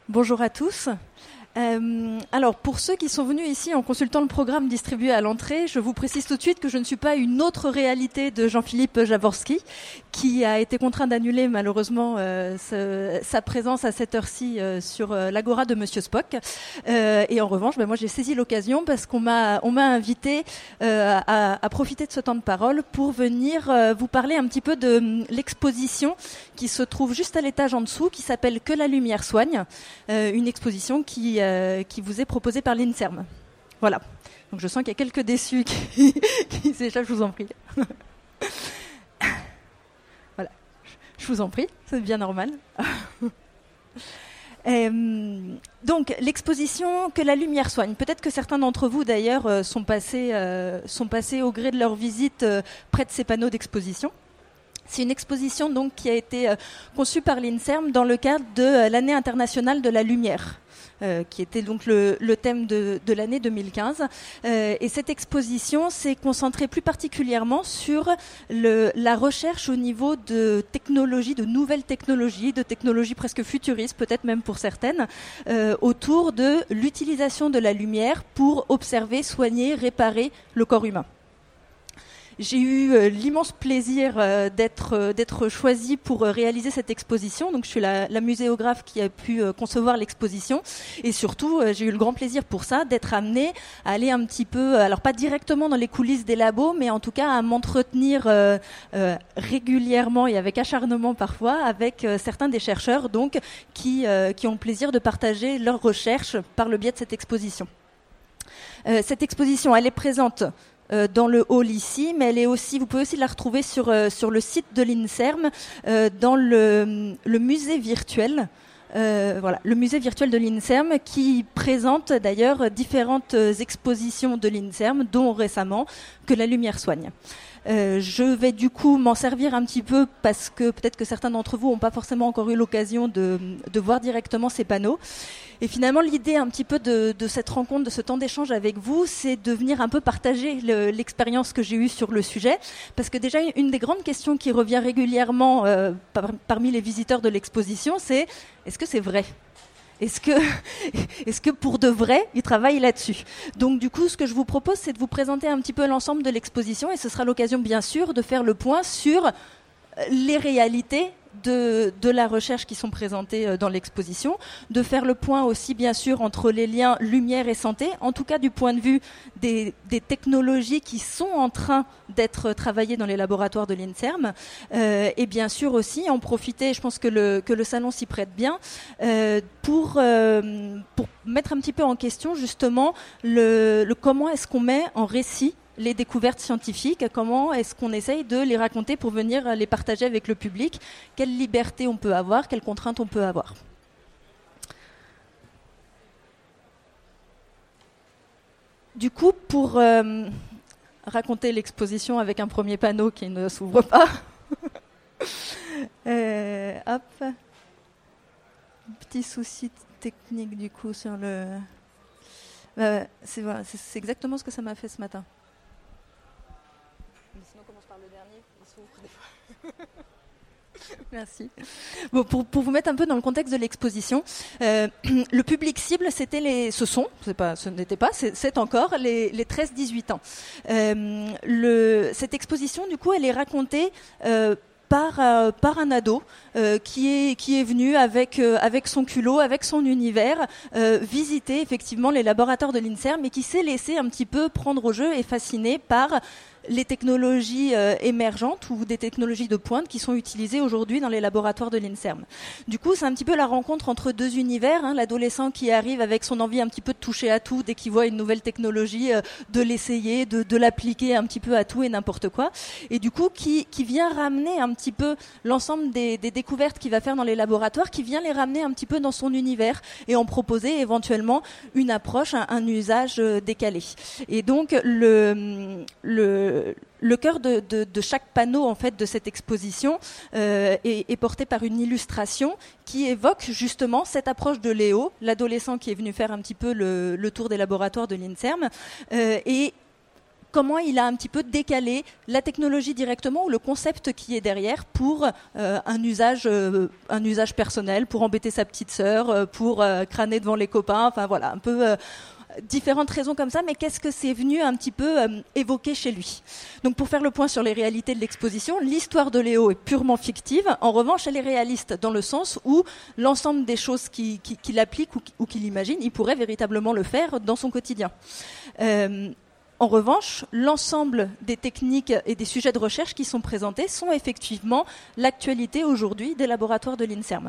Bonjour à tous. Alors, pour ceux qui sont venus ici en consultant le programme distribué à l'entrée, je vous précise tout de suite que je ne suis pas une autre réalité de Jean-Philippe Jaworski, qui a été contraint d'annuler malheureusement sa présence à cette heure-ci sur l'agora de Monsieur Spock. Et en revanche, moi j'ai saisi l'occasion parce qu'on m'a invité à profiter de ce temps de parole pour venir vous parler un petit peu de l'exposition qui se trouve juste à l'étage en dessous, qui s'appelle Que la lumière soigne, une exposition qui vous est proposée par l'INSERM. Voilà. Donc je sens qu'il y a quelques déçus qui s'échappent, je vous en prie. Voilà. Je vous en prie, c'est bien normal. Donc l'exposition Que la lumière soigne. Peut-être que certains d'entre vous d'ailleurs sont passés au gré de leur visite près de ces panneaux d'exposition. C'est une exposition donc qui a été conçue par l'INSERM dans le cadre de l'année internationale de la lumière, qui était donc le thème de l'année 2015. Et cette exposition s'est concentrée plus particulièrement sur la recherche au niveau de technologies, de nouvelles technologies, de technologies presque futuristes, peut-être même pour certaines, autour de l'utilisation de la lumière pour observer, soigner, réparer le corps humain. J'ai eu l'immense plaisir d'être choisie pour réaliser cette exposition. Donc, je suis la muséographe qui a pu concevoir l'exposition. Et surtout, j'ai eu le grand plaisir pour ça d'être amenée à aller un petit peu, alors pas directement dans les coulisses des labos, mais en tout cas à m'entretenir régulièrement et avec acharnement parfois avec certains des chercheurs donc qui ont le plaisir de partager leurs recherches par le biais de cette exposition. Cette exposition, elle est présente dans le hall ici, mais elle est aussi, vous pouvez aussi la retrouver sur le site de l'INSERM, dans le musée virtuel. Voilà, le musée virtuel de l'INSERM qui présente d'ailleurs différentes expositions de l'INSERM, dont récemment Que la lumière soigne. Je vais du coup m'en servir un petit peu parce que peut-être que certains d'entre vous n'ont pas forcément encore eu l'occasion de voir directement ces panneaux. Et finalement, l'idée un petit peu de cette rencontre, de ce temps d'échange avec vous, c'est de venir un peu partager l'expérience que j'ai eue sur le sujet. Parce que déjà, une des grandes questions qui revient régulièrement parmi les visiteurs de l'exposition, c'est est-ce que c'est vrai ? Est-ce que pour de vrai, ils travaillent là-dessus ? Donc du coup, ce que je vous propose, c'est de vous présenter un petit peu l'ensemble de l'exposition et ce sera l'occasion, bien sûr, de faire le point sur les réalités de la recherche qui sont présentées dans l'exposition, de faire le point aussi, bien sûr, entre les liens lumière et santé, en tout cas du point de vue des technologies qui sont en train d'être travaillées dans les laboratoires de l'INSERM, et bien sûr aussi en profiter, je pense que le salon s'y prête bien, pour mettre un petit peu en question justement comment est-ce qu'on met en récit les découvertes scientifiques, comment est-ce qu'on essaye de les raconter pour venir les partager avec le public, quelle liberté on peut avoir, quelles contraintes on peut avoir. Du coup, pour raconter l'exposition avec un premier panneau qui ne s'ouvre pas, hop, petit souci technique du coup sur le... c'est exactement ce que ça m'a fait ce matin. Mais sinon, on commence par le dernier, il s'ouvre des fois. Merci. Bon, pour vous mettre un peu dans le contexte de l'exposition, le public cible, c'est encore les 13-18 ans. Cette exposition, du coup, elle est racontée par un ado qui est venu avec son culot, avec son univers, visiter effectivement les laboratoires de l'INSERM et qui s'est laissé un petit peu prendre au jeu et fasciné par les technologies émergentes ou des technologies de pointe qui sont utilisées aujourd'hui dans les laboratoires de l'INSERM. Du coup, c'est un petit peu la rencontre entre deux univers, l'adolescent qui arrive avec son envie un petit peu de toucher à tout dès qu'il voit une nouvelle technologie, de l'essayer, de l'appliquer un petit peu à tout et n'importe quoi, et du coup qui vient ramener un petit peu l'ensemble des découvertes qu'il va faire dans les laboratoires, qui vient les ramener un petit peu dans son univers et en proposer éventuellement une approche, un usage décalé. Et donc le cœur de chaque panneau en fait de cette exposition est porté par une illustration qui évoque justement cette approche de Léo, l'adolescent qui est venu faire un petit peu le tour des laboratoires de l'INSERM, et comment il a un petit peu décalé la technologie directement ou le concept qui est derrière pour un usage personnel, pour embêter sa petite sœur, pour crâner devant les copains, enfin voilà, un peu différentes raisons comme ça, mais qu'est-ce que c'est venu un petit peu évoquer chez lui. Donc pour faire le point sur les réalités de l'exposition, l'histoire de Léo est purement fictive, en revanche elle est réaliste dans le sens où l'ensemble des choses qu'il applique ou qu'il imagine, il pourrait véritablement le faire dans son quotidien. En revanche, l'ensemble des techniques et des sujets de recherche qui sont présentés sont effectivement l'actualité aujourd'hui des laboratoires de l'INSERM.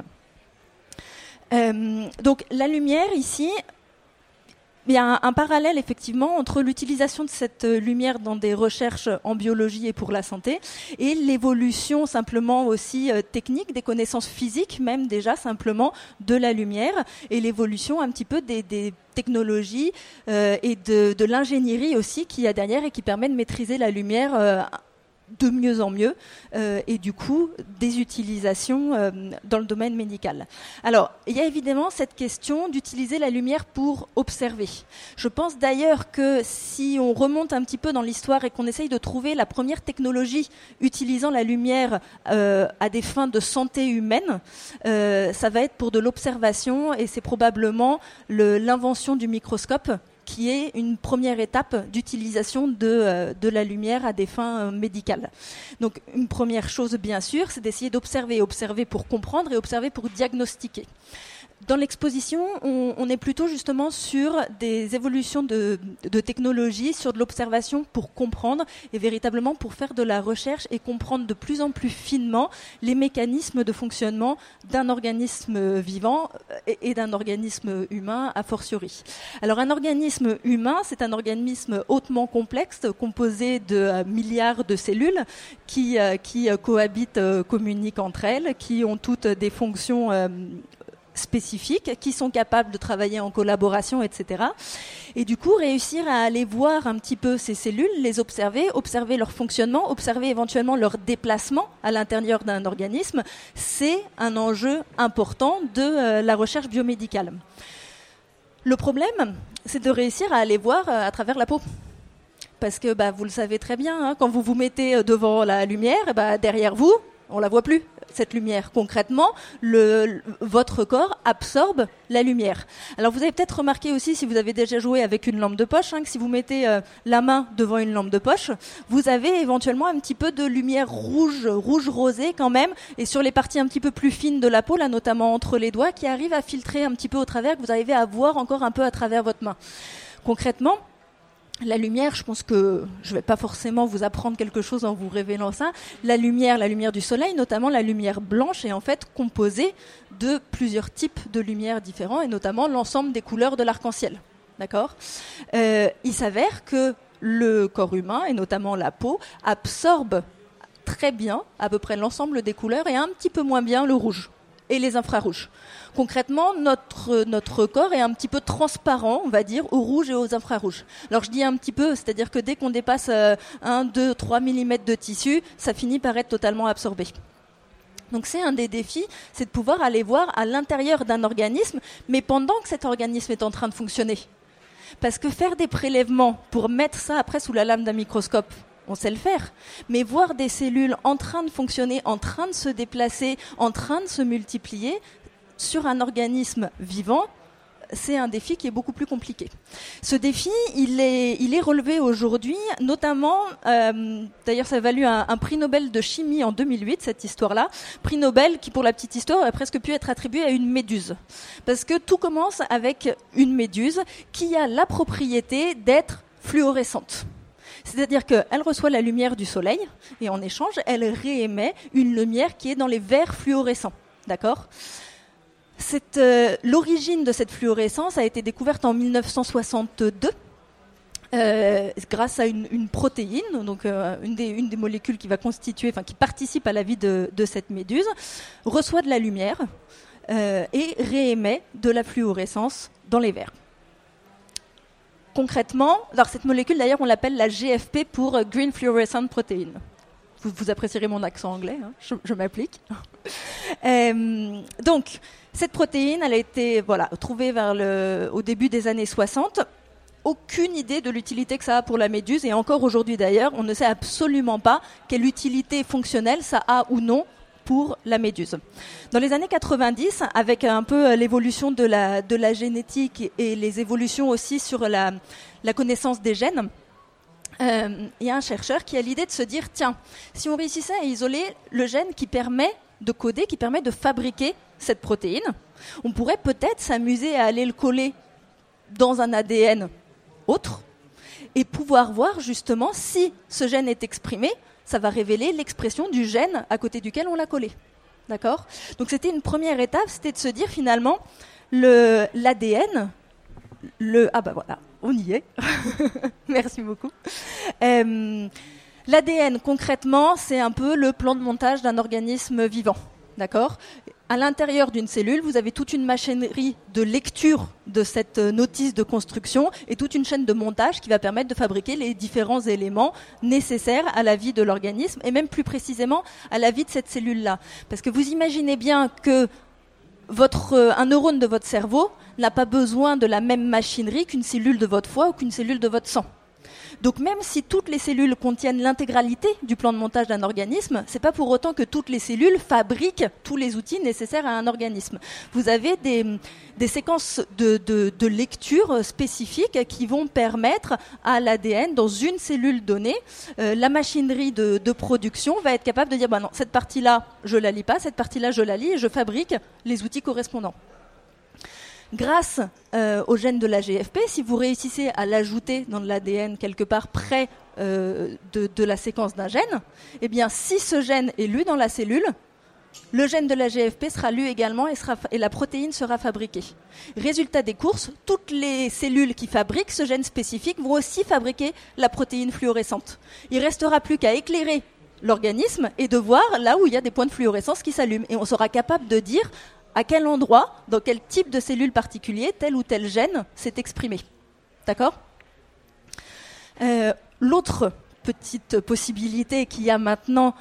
Donc la lumière ici, il y a un parallèle effectivement entre l'utilisation de cette lumière dans des recherches en biologie et pour la santé et l'évolution simplement aussi technique des connaissances physiques, même déjà simplement de la lumière, et l'évolution un petit peu des technologies et de l'ingénierie aussi qu'il y a derrière et qui permet de maîtriser la lumière de mieux en mieux et du coup des utilisations dans le domaine médical. Alors, il y a évidemment cette question d'utiliser la lumière pour observer. Je pense d'ailleurs que si on remonte un petit peu dans l'histoire et qu'on essaye de trouver la première technologie utilisant la lumière à des fins de santé humaine, ça va être pour de l'observation et c'est probablement l'invention du microscope qui est une première étape d'utilisation de la lumière à des fins médicales. Donc une première chose, bien sûr, c'est d'essayer d'observer, observer pour comprendre et observer pour diagnostiquer. Dans l'exposition, on est plutôt justement sur des évolutions de technologie, sur de l'observation pour comprendre et véritablement pour faire de la recherche et comprendre de plus en plus finement les mécanismes de fonctionnement d'un organisme vivant et d'un organisme humain a fortiori. Alors un organisme humain, c'est un organisme hautement complexe composé de milliards de cellules qui cohabitent, communiquent entre elles, qui ont toutes des fonctions spécifiques, qui sont capables de travailler en collaboration, etc. Et du coup, réussir à aller voir un petit peu ces cellules, les observer leur fonctionnement, observer éventuellement leur déplacement à l'intérieur d'un organisme, c'est un enjeu important de la recherche biomédicale. Le problème, c'est de réussir à aller voir à travers la peau. Parce que vous le savez très bien, quand vous vous mettez devant la lumière, derrière vous, on la voit plus, cette lumière. Concrètement, votre corps absorbe la lumière. Alors vous avez peut-être remarqué aussi, si vous avez déjà joué avec une lampe de poche, que si vous mettez la main devant une lampe de poche, vous avez éventuellement un petit peu de lumière rouge rosée quand même, et sur les parties un petit peu plus fines de la peau, là notamment entre les doigts, qui arrive à filtrer un petit peu au travers, que vous arrivez à voir encore un peu à travers votre main. Concrètement, la lumière, je pense que je ne vais pas forcément vous apprendre quelque chose en vous révélant ça. La lumière du soleil, notamment la lumière blanche, est en fait composée de plusieurs types de lumières différents et notamment l'ensemble des couleurs de l'arc-en-ciel. D'accord ? Il s'avère que le corps humain, et notamment la peau, absorbe très bien à peu près l'ensemble des couleurs et un petit peu moins bien le rouge et les infrarouges. Concrètement, notre corps est un petit peu transparent, on va dire, au rouge et aux infrarouges. Alors je dis un petit peu, c'est-à-dire que dès qu'on dépasse 1, 2, 3 mm de tissu, ça finit par être totalement absorbé. Donc c'est un des défis, c'est de pouvoir aller voir à l'intérieur d'un organisme, mais pendant que cet organisme est en train de fonctionner. Parce que faire des prélèvements pour mettre ça après sous la lame d'un microscope, on sait le faire, mais voir des cellules en train de fonctionner, en train de se déplacer, en train de se multiplier sur un organisme vivant, c'est un défi qui est beaucoup plus compliqué. Ce défi, il est relevé aujourd'hui, notamment, d'ailleurs ça a valu un prix Nobel de chimie en 2008, cette histoire-là, prix Nobel qui, pour la petite histoire, aurait presque pu être attribué à une méduse. Parce que tout commence avec une méduse qui a la propriété d'être fluorescente. C'est-à-dire qu'elle reçoit la lumière du soleil et en échange, elle réémet une lumière qui est dans les verres fluorescents. D'accord ? L'origine de cette fluorescence a été découverte en 1962 grâce à une protéine, donc une des molécules qui va constituer, qui participe à la vie de cette méduse, reçoit de la lumière et réémet de la fluorescence dans les verres. Concrètement, alors cette molécule d'ailleurs on l'appelle la GFP pour Green Fluorescent Protein. Vous apprécierez mon accent anglais, je m'applique. Donc cette protéine, elle a été trouvée au début des années 60. aucune idée de l'utilité que ça a pour la méduse, et encore aujourd'hui d'ailleurs, on ne sait absolument pas quelle utilité fonctionnelle ça a ou non pour la méduse. Dans les années 90, avec un peu l'évolution de la génétique et les évolutions aussi sur la connaissance des gènes, il y a un chercheur qui a l'idée de se dire, tiens, si on réussissait à isoler le gène qui permet de coder, qui permet de fabriquer cette protéine, on pourrait peut-être s'amuser à aller le coller dans un ADN autre et pouvoir voir justement si ce gène est exprimé, ça va révéler l'expression du gène à côté duquel on l'a collé. D'accord ? Donc c'était une première étape, c'était de se dire finalement l'ADN, ah bah voilà, on y est. Merci beaucoup. L'ADN concrètement, c'est un peu le plan de montage d'un organisme vivant. D'accord ? À l'intérieur d'une cellule, vous avez toute une machinerie de lecture de cette notice de construction et toute une chaîne de montage qui va permettre de fabriquer les différents éléments nécessaires à la vie de l'organisme et même plus précisément à la vie de cette cellule-là. Parce que vous imaginez bien que un neurone de votre cerveau n'a pas besoin de la même machinerie qu'une cellule de votre foie ou qu'une cellule de votre sang. Donc même si toutes les cellules contiennent l'intégralité du plan de montage d'un organisme, c'est pas pour autant que toutes les cellules fabriquent tous les outils nécessaires à un organisme. Vous avez des séquences de lecture spécifiques qui vont permettre à l'ADN, dans une cellule donnée, la machinerie de production va être capable de dire, non, cette partie-là, je la lis pas, cette partie-là, je la lis, et je fabrique les outils correspondants. Grâce au gène de la GFP, si vous réussissez à l'ajouter dans l'ADN quelque part près de la séquence d'un gène, eh bien, si ce gène est lu dans la cellule, le gène de la GFP sera lu également et la protéine sera fabriquée. Résultat des courses, toutes les cellules qui fabriquent ce gène spécifique vont aussi fabriquer la protéine fluorescente. Il ne restera plus qu'à éclairer l'organisme et de voir là où il y a des points de fluorescence qui s'allument. Et on sera capable de dire à quel endroit, dans quel type de cellule particulier, tel ou tel gène s'est exprimé. D'accord ? L'autre petite possibilité qu'il y a maintenant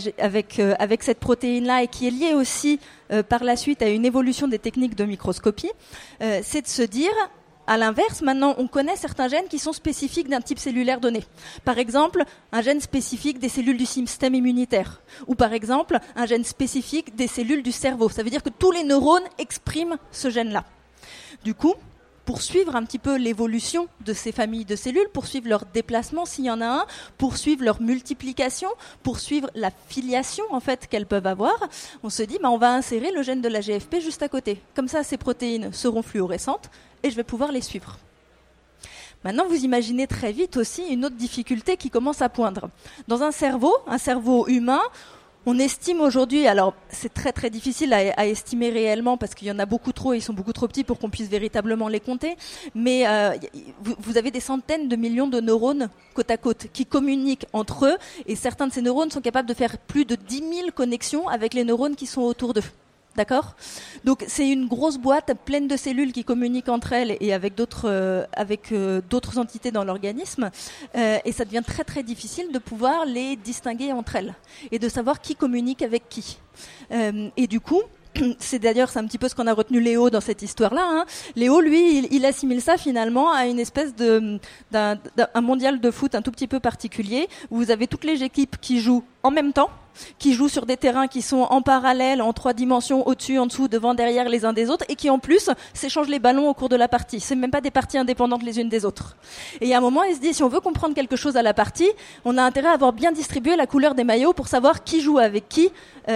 avec cette protéine-là et qui est liée aussi par la suite à une évolution des techniques de microscopie, c'est de se dire, à l'inverse, maintenant on connaît certains gènes qui sont spécifiques d'un type cellulaire donné. Par exemple, un gène spécifique des cellules du système immunitaire. Ou par exemple, un gène spécifique des cellules du cerveau. Ça veut dire que tous les neurones expriment ce gène-là. Du coup, pour suivre un petit peu l'évolution de ces familles de cellules, pour suivre leur déplacement s'il y en a un, pour suivre leur multiplication, pour suivre la filiation en fait qu'elles peuvent avoir, on se dit on va insérer le gène de la GFP juste à côté. Comme ça, ces protéines seront fluorescentes et je vais pouvoir les suivre. Maintenant, vous imaginez très vite aussi une autre difficulté qui commence à poindre. Dans un cerveau humain, on estime aujourd'hui, alors c'est très très difficile à estimer réellement parce qu'il y en a beaucoup trop et ils sont beaucoup trop petits pour qu'on puisse véritablement les compter, mais vous avez des centaines de millions de neurones côte à côte qui communiquent entre eux et certains de ces neurones sont capables de faire plus de 10 000 connexions avec les neurones qui sont autour d'eux. D'accord ? Donc c'est une grosse boîte pleine de cellules qui communiquent entre elles et avec d'autres entités dans l'organisme et ça devient très très difficile de pouvoir les distinguer entre elles et de savoir qui communique avec qui. Et du coup, c'est un petit peu ce qu'on a retenu Léo dans cette histoire-là. Hein. Léo, lui, il assimile ça finalement à une espèce d'un mondial de foot un tout petit peu particulier où vous avez toutes les équipes qui jouent en même temps, qui jouent sur des terrains qui sont en parallèle, en 3 dimensions, au-dessus, en dessous, devant, derrière les uns des autres, et qui en plus s'échangent les ballons au cours de la partie. C'est même pas des parties indépendantes les unes des autres. Et il y a un moment, il se dit, si on veut comprendre quelque chose à la partie, on a intérêt à avoir bien distribué la couleur des maillots pour savoir qui joue avec qui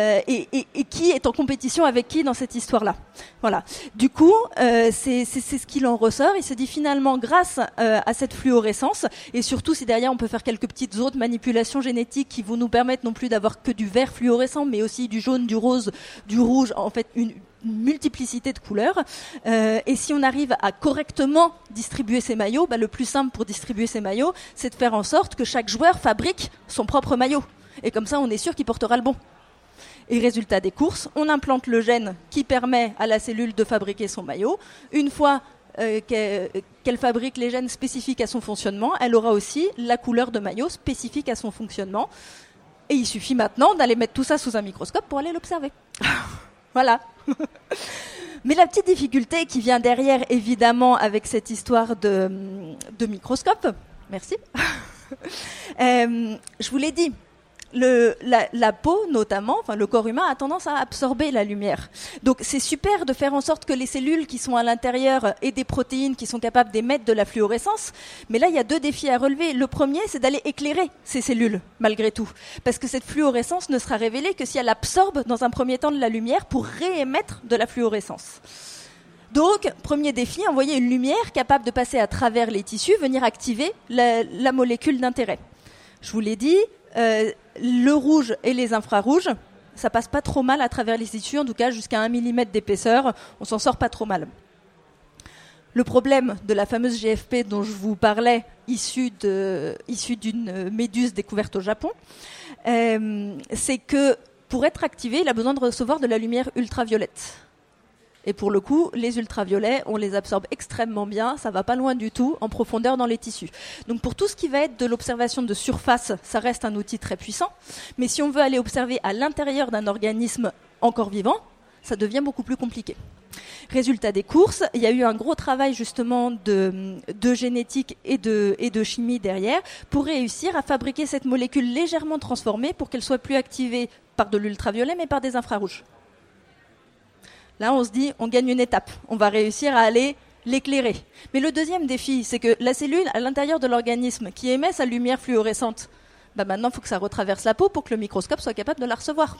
et qui est en compétition avec qui dans cette histoire-là. Voilà. Du coup, c'est ce qu'il en ressort. Il se dit finalement, grâce à cette fluorescence, et surtout si derrière on peut faire quelques petites autres manipulations génétiques qui vont nous permettre non plus d'avoir que du vert fluorescent, mais aussi du jaune, du rose, du rouge, en fait une multiplicité de couleurs. Et si on arrive à correctement distribuer ces maillots, le plus simple pour distribuer ces maillots, c'est de faire en sorte que chaque joueur fabrique son propre maillot. Et comme ça, on est sûr qu'il portera le bon. Et résultat des courses, on implante le gène qui permet à la cellule de fabriquer son maillot. Une fois qu'elle fabrique les gènes spécifiques à son fonctionnement, elle aura aussi la couleur de maillot spécifique à son fonctionnement. Et il suffit maintenant d'aller mettre tout ça sous un microscope pour aller l'observer. Voilà. Mais la petite difficulté qui vient derrière, évidemment, avec cette histoire de microscope, merci, je vous l'ai dit, la peau, notamment, enfin le corps humain, a tendance à absorber la lumière. Donc c'est super de faire en sorte que les cellules qui sont à l'intérieur aient des protéines qui sont capables d'émettre de la fluorescence. Mais là, il y a 2 défis à relever. Le premier, c'est d'aller éclairer ces cellules, malgré tout. Parce que cette fluorescence ne sera révélée que si elle absorbe, dans un premier temps, de la lumière pour réémettre de la fluorescence. Donc, premier défi, envoyer une lumière capable de passer à travers les tissus, venir activer la molécule d'intérêt. Je vous l'ai dit, le rouge et les infrarouges, ça passe pas trop mal à travers les tissus, en tout cas jusqu'à 1 mm d'épaisseur, on s'en sort pas trop mal. Le problème de la fameuse GFP dont je vous parlais, issue d'une méduse découverte au Japon, c'est que pour être activé, il a besoin de recevoir de la lumière ultraviolette. Et pour le coup, les ultraviolets, on les absorbe extrêmement bien, ça va pas loin du tout, en profondeur dans les tissus. Donc pour tout ce qui va être de l'observation de surface, ça reste un outil très puissant. Mais si on veut aller observer à l'intérieur d'un organisme encore vivant, ça devient beaucoup plus compliqué. Résultat des courses, il y a eu un gros travail justement de génétique et de chimie derrière pour réussir à fabriquer cette molécule légèrement transformée pour qu'elle soit plus activée par de l'ultraviolet mais par des infrarouges. Là, on se dit, on gagne une étape. On va réussir à aller l'éclairer. Mais le deuxième défi, c'est que la cellule, à l'intérieur de l'organisme, qui émet sa lumière fluorescente, maintenant, il faut que ça retraverse la peau pour que le microscope soit capable de la recevoir.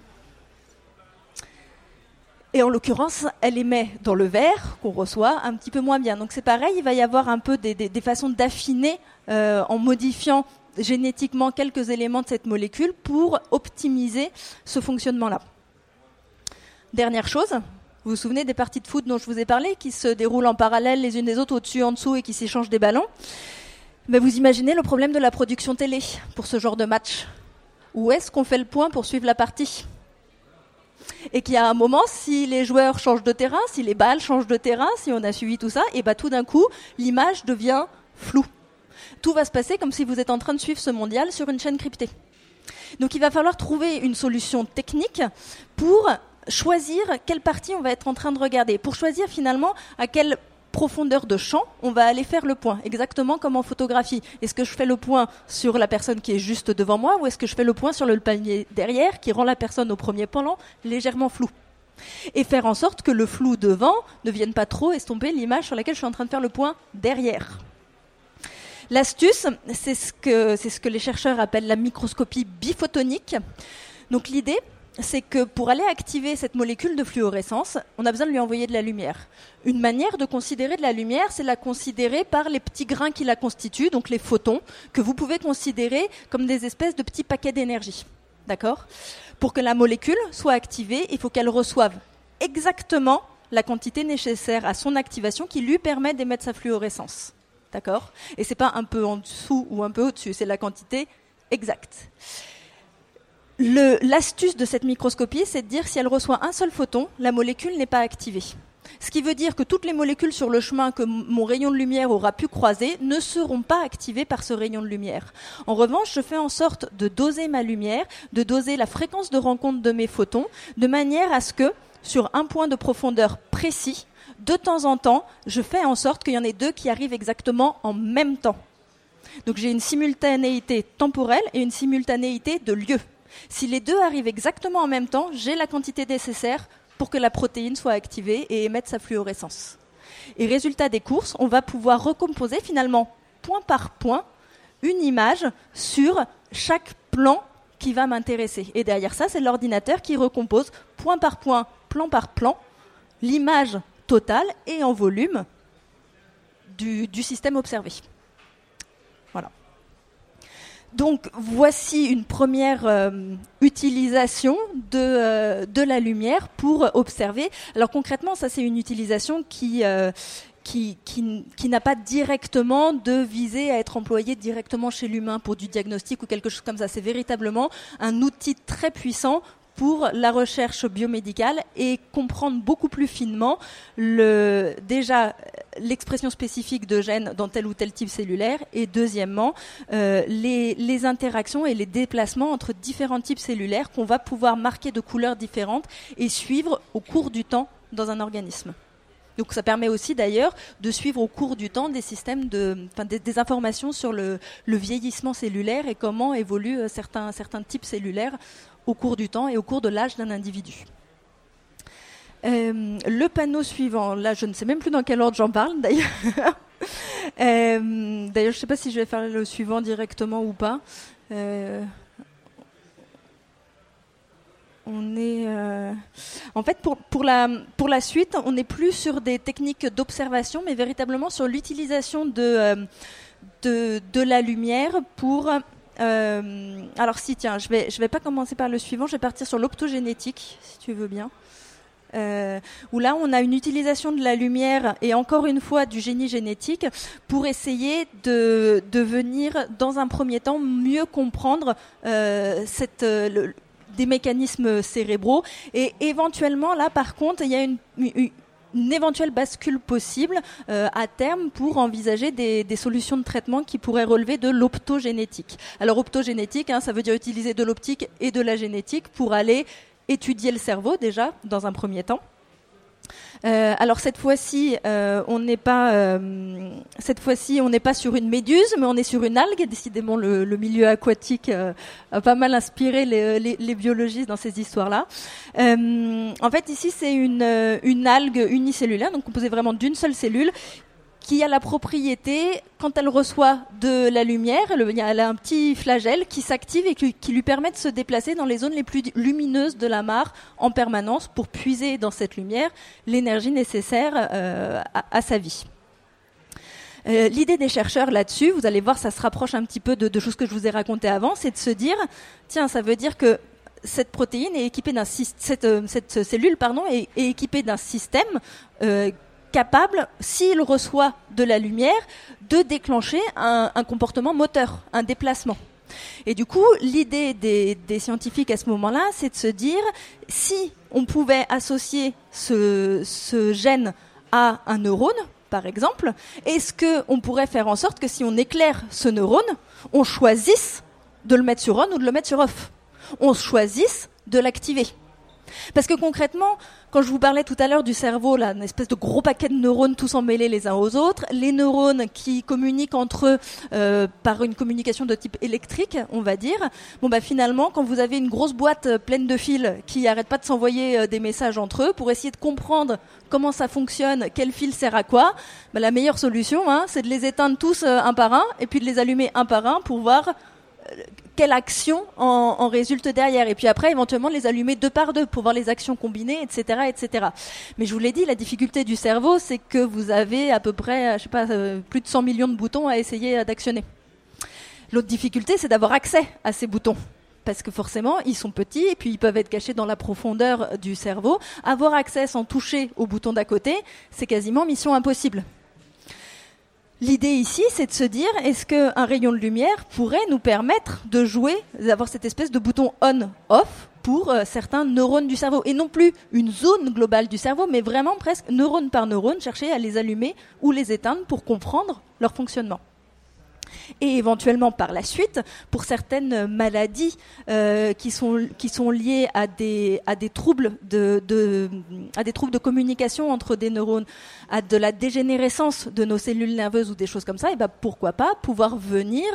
Et en l'occurrence, elle émet dans le verre, qu'on reçoit, un petit peu moins bien. Donc c'est pareil, il va y avoir un peu des façons d'affiner en modifiant génétiquement quelques éléments de cette molécule pour optimiser ce fonctionnement-là. Dernière chose, vous vous souvenez des parties de foot dont je vous ai parlé, qui se déroulent en parallèle les unes des autres, au-dessus, en dessous, et qui s'échangent des ballons. Mais vous imaginez le problème de la production télé pour ce genre de match. Où est-ce qu'on fait le point pour suivre la partie ? Et qu'il y a un moment, si les joueurs changent de terrain, si les balles changent de terrain, si on a suivi tout ça, et tout d'un coup, l'image devient floue. Tout va se passer comme si vous êtes en train de suivre ce mondial sur une chaîne cryptée. Donc il va falloir trouver une solution technique pour choisir quelle partie on va être en train de regarder, pour choisir finalement à quelle profondeur de champ on va aller faire le point, exactement comme en photographie. Est-ce que je fais le point sur la personne qui est juste devant moi ou est-ce que je fais le point sur le panier derrière qui rend la personne au premier plan légèrement floue ? Et faire en sorte que le flou devant ne vienne pas trop estomper l'image sur laquelle je suis en train de faire le point derrière. L'astuce, c'est ce que les chercheurs appellent la microscopie biphotonique. Donc l'idée, c'est que pour aller activer cette molécule de fluorescence, on a besoin de lui envoyer de la lumière. Une manière de considérer de la lumière, c'est la considérer par les petits grains qui la constituent, donc les photons, que vous pouvez considérer comme des espèces de petits paquets d'énergie. D'accord ? Pour que la molécule soit activée, il faut qu'elle reçoive exactement la quantité nécessaire à son activation qui lui permet d'émettre sa fluorescence. D'accord ? Et c'est pas un peu en dessous ou un peu au-dessus, c'est la quantité exacte. L'astuce de cette microscopie, c'est de dire si elle reçoit un seul photon, la molécule n'est pas activée. Ce qui veut dire que toutes les molécules sur le chemin que mon rayon de lumière aura pu croiser ne seront pas activées par ce rayon de lumière. En revanche, je fais en sorte de doser ma lumière, de doser la fréquence de rencontre de mes photons, de manière à ce que, sur un point de profondeur précis, de temps en temps, je fais en sorte qu'il y en ait 2 qui arrivent exactement en même temps. Donc j'ai une simultanéité temporelle et une simultanéité de lieu. Si les 2 arrivent exactement en même temps, j'ai la quantité nécessaire pour que la protéine soit activée et émette sa fluorescence. Et résultat des courses, on va pouvoir recomposer finalement point par point une image sur chaque plan qui va m'intéresser. Et derrière ça, c'est l'ordinateur qui recompose point par point, plan par plan, l'image totale et en volume du système observé. Voilà. Donc, voici une première utilisation de la lumière pour observer. Alors concrètement, ça c'est une utilisation qui n'a pas directement de visée à être employée directement chez l'humain pour du diagnostic ou quelque chose comme ça. C'est véritablement un outil très puissant pour la recherche biomédicale et comprendre beaucoup plus finement déjà l'expression spécifique de gènes dans tel ou tel type cellulaire et deuxièmement les interactions et les déplacements entre différents types cellulaires qu'on va pouvoir marquer de couleurs différentes et suivre au cours du temps dans un organisme. Donc ça permet aussi d'ailleurs de suivre au cours du temps des systèmes des informations sur le vieillissement cellulaire et comment évoluent certains types cellulaires au cours du temps et au cours de l'âge d'un individu. Le panneau suivant, là je ne sais même plus dans quel ordre j'en parle d'ailleurs. D'ailleurs je ne sais pas si je vais faire le suivant directement ou pas. On est en fait pour la suite, on n'est plus sur des techniques d'observation, mais véritablement sur l'utilisation de la lumière pour. Alors si tiens, je vais pas commencer par le suivant, je vais partir sur l'optogénétique, si tu veux bien. Où là on a une utilisation de la lumière et encore une fois du génie génétique pour essayer de venir dans un premier temps mieux comprendre des mécanismes cérébraux et éventuellement là par contre il y a une éventuelle bascule possible à terme pour envisager des solutions de traitement qui pourraient relever de l'optogénétique. Alors optogénétique, ça veut dire utiliser de l'optique et de la génétique pour aller étudier le cerveau déjà dans un premier temps. Alors cette fois-ci, on n'est pas sur une méduse, mais on est sur une algue. Décidément, le milieu aquatique a pas mal inspiré les biologistes dans ces histoires-là. En fait, ici, c'est une algue unicellulaire, donc composée vraiment d'une seule cellule, qui a la propriété, quand elle reçoit de la lumière, elle a un petit flagelle qui s'active et qui lui permet de se déplacer dans les zones les plus lumineuses de la mare en permanence pour puiser dans cette lumière l'énergie nécessaire à sa vie. L'idée des chercheurs là-dessus, vous allez voir, ça se rapproche un petit peu de choses que je vous ai racontées avant, c'est de se dire, tiens, ça veut dire que cette protéine est équipée cette cellule, est équipée d'un système capable, s'il reçoit de la lumière, de déclencher un comportement moteur, un déplacement. Et du coup, l'idée des scientifiques à ce moment-là, c'est de se dire, si on pouvait associer ce gène à un neurone, par exemple, est-ce qu'on pourrait faire en sorte que si on éclaire ce neurone, on choisisse de le mettre sur on ou de le mettre sur off, on choisisse de l'activer. Parce que concrètement, quand je vous parlais tout à l'heure du cerveau, là, une espèce de gros paquet de neurones tous emmêlés les uns aux autres, les neurones qui communiquent entre eux par une communication de type électrique, on va dire. Finalement, quand vous avez une grosse boîte pleine de fils qui n'arrête pas de s'envoyer des messages entre eux pour essayer de comprendre comment ça fonctionne, quel fil sert à quoi, la meilleure solution, c'est de les éteindre tous un par un et puis de les allumer un par un pour voir quelle action en résulte derrière. Et puis après, éventuellement, les allumer deux par deux pour voir les actions combinées, etc., etc. Mais je vous l'ai dit, la difficulté du cerveau, c'est que vous avez à peu près, plus de 100 millions de boutons à essayer d'actionner. L'autre difficulté, c'est d'avoir accès à ces boutons. Parce que forcément, ils sont petits et puis ils peuvent être cachés dans la profondeur du cerveau. Avoir accès sans toucher au bouton d'à côté, c'est quasiment mission impossible. L'idée ici, c'est de se dire, est-ce qu'un rayon de lumière pourrait nous permettre de jouer, d'avoir cette espèce de bouton on-off pour certains neurones du cerveau, et non plus une zone globale du cerveau, mais vraiment presque neurone par neurone, chercher à les allumer ou les éteindre pour comprendre leur fonctionnement. Et éventuellement par la suite, pour certaines maladies qui sont liées à des troubles à des troubles de communication entre des neurones, à de la dégénérescence de nos cellules nerveuses ou des choses comme ça, et pourquoi pas pouvoir venir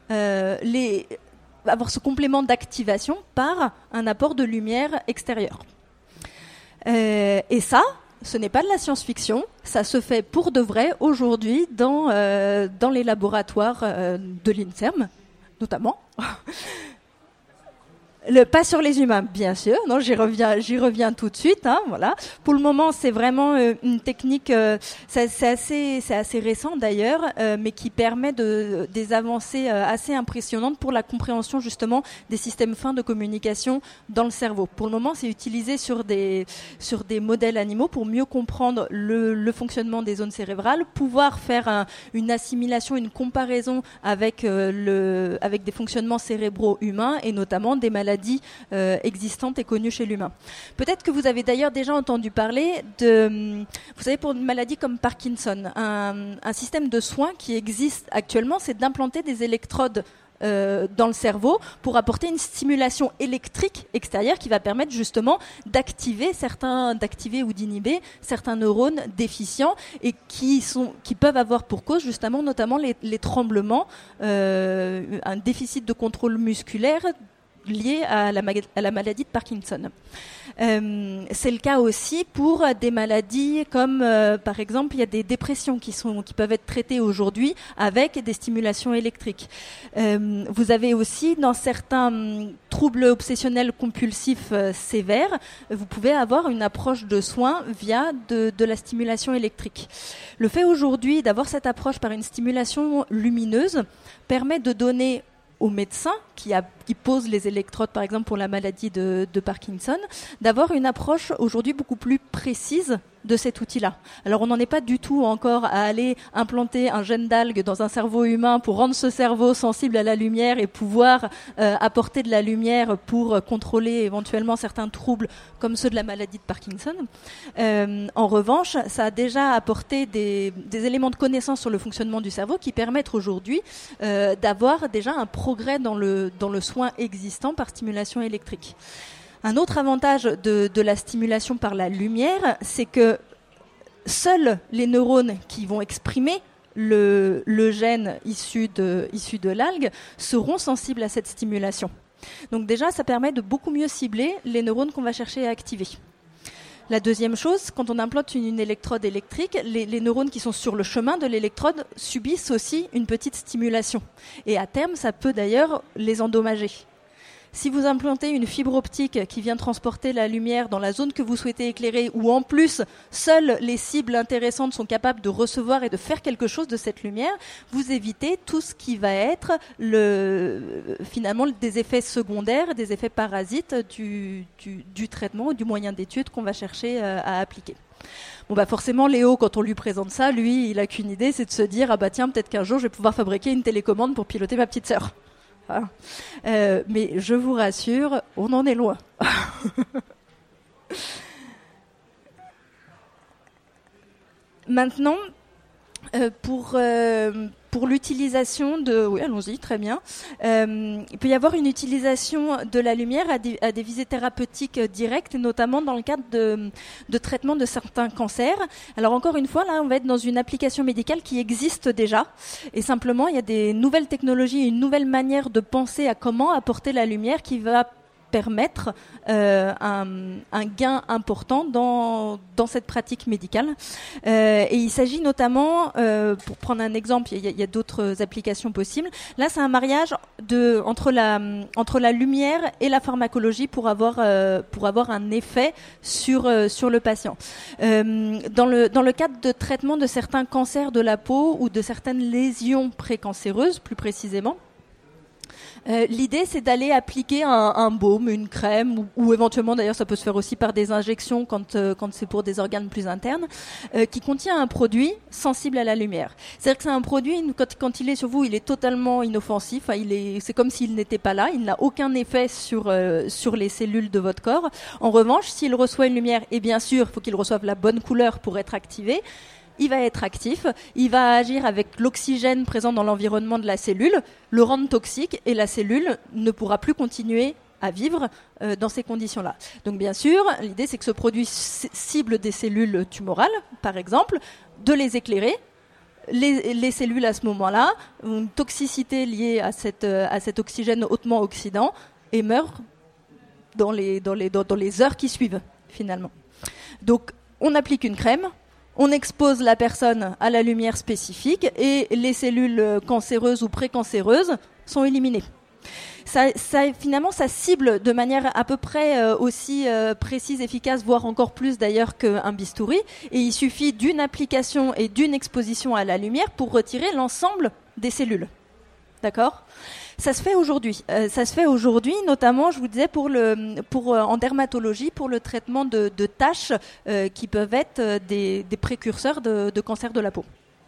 avoir ce complément d'activation par un apport de lumière extérieure. Et ça, ce n'est pas de la science-fiction, ça se fait pour de vrai aujourd'hui dans les laboratoires de l'INSERM, notamment. Pas sur les humains, bien sûr. Non, j'y reviens tout de suite. Voilà. Pour le moment, c'est vraiment une technique. C'est assez récent d'ailleurs, mais qui permet des avancées assez impressionnantes pour la compréhension justement des systèmes fins de communication dans le cerveau. Pour le moment, c'est utilisé sur des modèles animaux pour mieux comprendre le fonctionnement des zones cérébrales, pouvoir faire une assimilation, une comparaison avec des fonctionnements cérébraux humains et notamment des maladies existantes et connues chez l'humain. Peut-être que vous avez d'ailleurs déjà entendu parler vous savez, pour une maladie comme Parkinson, un système de soins qui existe actuellement, c'est d'implanter des électrodes dans le cerveau pour apporter une stimulation électrique extérieure qui va permettre justement d'activer ou d'inhiber certains neurones déficients et qui peuvent avoir pour cause justement notamment les tremblements, un déficit de contrôle musculaire lié à la maladie de Parkinson. C'est le cas aussi pour des maladies comme par exemple il y a des dépressions qui peuvent être traitées aujourd'hui avec des stimulations électriques. Vous avez aussi dans certains troubles obsessionnels compulsifs sévères, vous pouvez avoir une approche de soins via de la stimulation électrique. Le fait aujourd'hui d'avoir cette approche par une stimulation lumineuse permet de donner aux médecins qui posent les électrodes, par exemple, pour la maladie de Parkinson, d'avoir une approche aujourd'hui beaucoup plus précise de cet outil-là. Alors, on n'en est pas du tout encore à aller implanter un gène d'algue dans un cerveau humain pour rendre ce cerveau sensible à la lumière et pouvoir apporter de la lumière pour contrôler éventuellement certains troubles comme ceux de la maladie de Parkinson. En revanche, ça a déjà apporté des éléments de connaissance sur le fonctionnement du cerveau qui permettent aujourd'hui d'avoir déjà un progrès dans le soin existant par stimulation électrique. Un autre avantage de la stimulation par la lumière, c'est que seuls les neurones qui vont exprimer le gène issu de l'algue seront sensibles à cette stimulation. Donc déjà, ça permet de beaucoup mieux cibler les neurones qu'on va chercher à activer. La deuxième chose, quand on implante une électrode électrique, les neurones qui sont sur le chemin de l'électrode subissent aussi une petite stimulation. Et à terme, ça peut d'ailleurs les endommager. Si vous implantez une fibre optique qui vient transporter la lumière dans la zone que vous souhaitez éclairer, où en plus, seules les cibles intéressantes sont capables de recevoir et de faire quelque chose de cette lumière, vous évitez tout ce qui va être finalement des effets secondaires, des effets parasites du traitement ou du moyen d'étude qu'on va chercher à appliquer. Bon bah forcément Léo, quand on lui présente ça, lui, il a qu'une idée, c'est de se dire ah bah tiens, peut-être qu'un jour je vais pouvoir fabriquer une télécommande pour piloter ma petite sœur. Voilà. Mais je vous rassure, on en est loin. Maintenant, pour l'utilisation de... Oui, allons-y, très bien. Il peut y avoir une utilisation de la lumière à des visées thérapeutiques directes, et notamment dans le cadre de traitement de certains cancers. Alors encore une fois, là, on va être dans une application médicale qui existe déjà. Et simplement, il y a des nouvelles technologies, une nouvelle manière de penser à comment apporter la lumière qui va permettre un gain important dans cette pratique médicale. Et il s'agit notamment, pour prendre un exemple, il y a d'autres applications possibles. Là, c'est un mariage entre la lumière et la pharmacologie pour avoir un effet sur le patient. Dans le cadre de traitement de certains cancers de la peau ou de certaines lésions précancéreuses, plus précisément, l'idée, c'est d'aller appliquer un baume, une crème, ou éventuellement, d'ailleurs, ça peut se faire aussi par des injections quand c'est pour des organes plus internes, qui contient un produit sensible à la lumière. C'est-à-dire que c'est un produit, quand il est sur vous, il est totalement inoffensif. C'est comme s'il n'était pas là. Il n'a aucun effet sur les cellules de votre corps. En revanche, s'il reçoit une lumière, et bien sûr, il faut qu'il reçoive la bonne couleur pour être activé, il va être actif, il va agir avec l'oxygène présent dans l'environnement de la cellule, le rendre toxique et la cellule ne pourra plus continuer à vivre dans ces conditions-là. Donc bien sûr, l'idée c'est que ce produit cible des cellules tumorales, par exemple, de les éclairer. Les cellules à ce moment-là ont une toxicité liée à cet oxygène hautement oxydant et meurent dans les heures qui suivent, finalement. Donc on applique une crème, on expose la personne à la lumière spécifique et les cellules cancéreuses ou précancéreuses sont éliminées. Finalement, ça cible de manière à peu près aussi précise, efficace, voire encore plus d'ailleurs qu'un bistouri. Et il suffit d'une application et d'une exposition à la lumière pour retirer l'ensemble des cellules. D'accord ? Ça se fait aujourd'hui, notamment, je vous disais, en dermatologie, pour le traitement de taches qui peuvent être des précurseurs de cancer de la peau.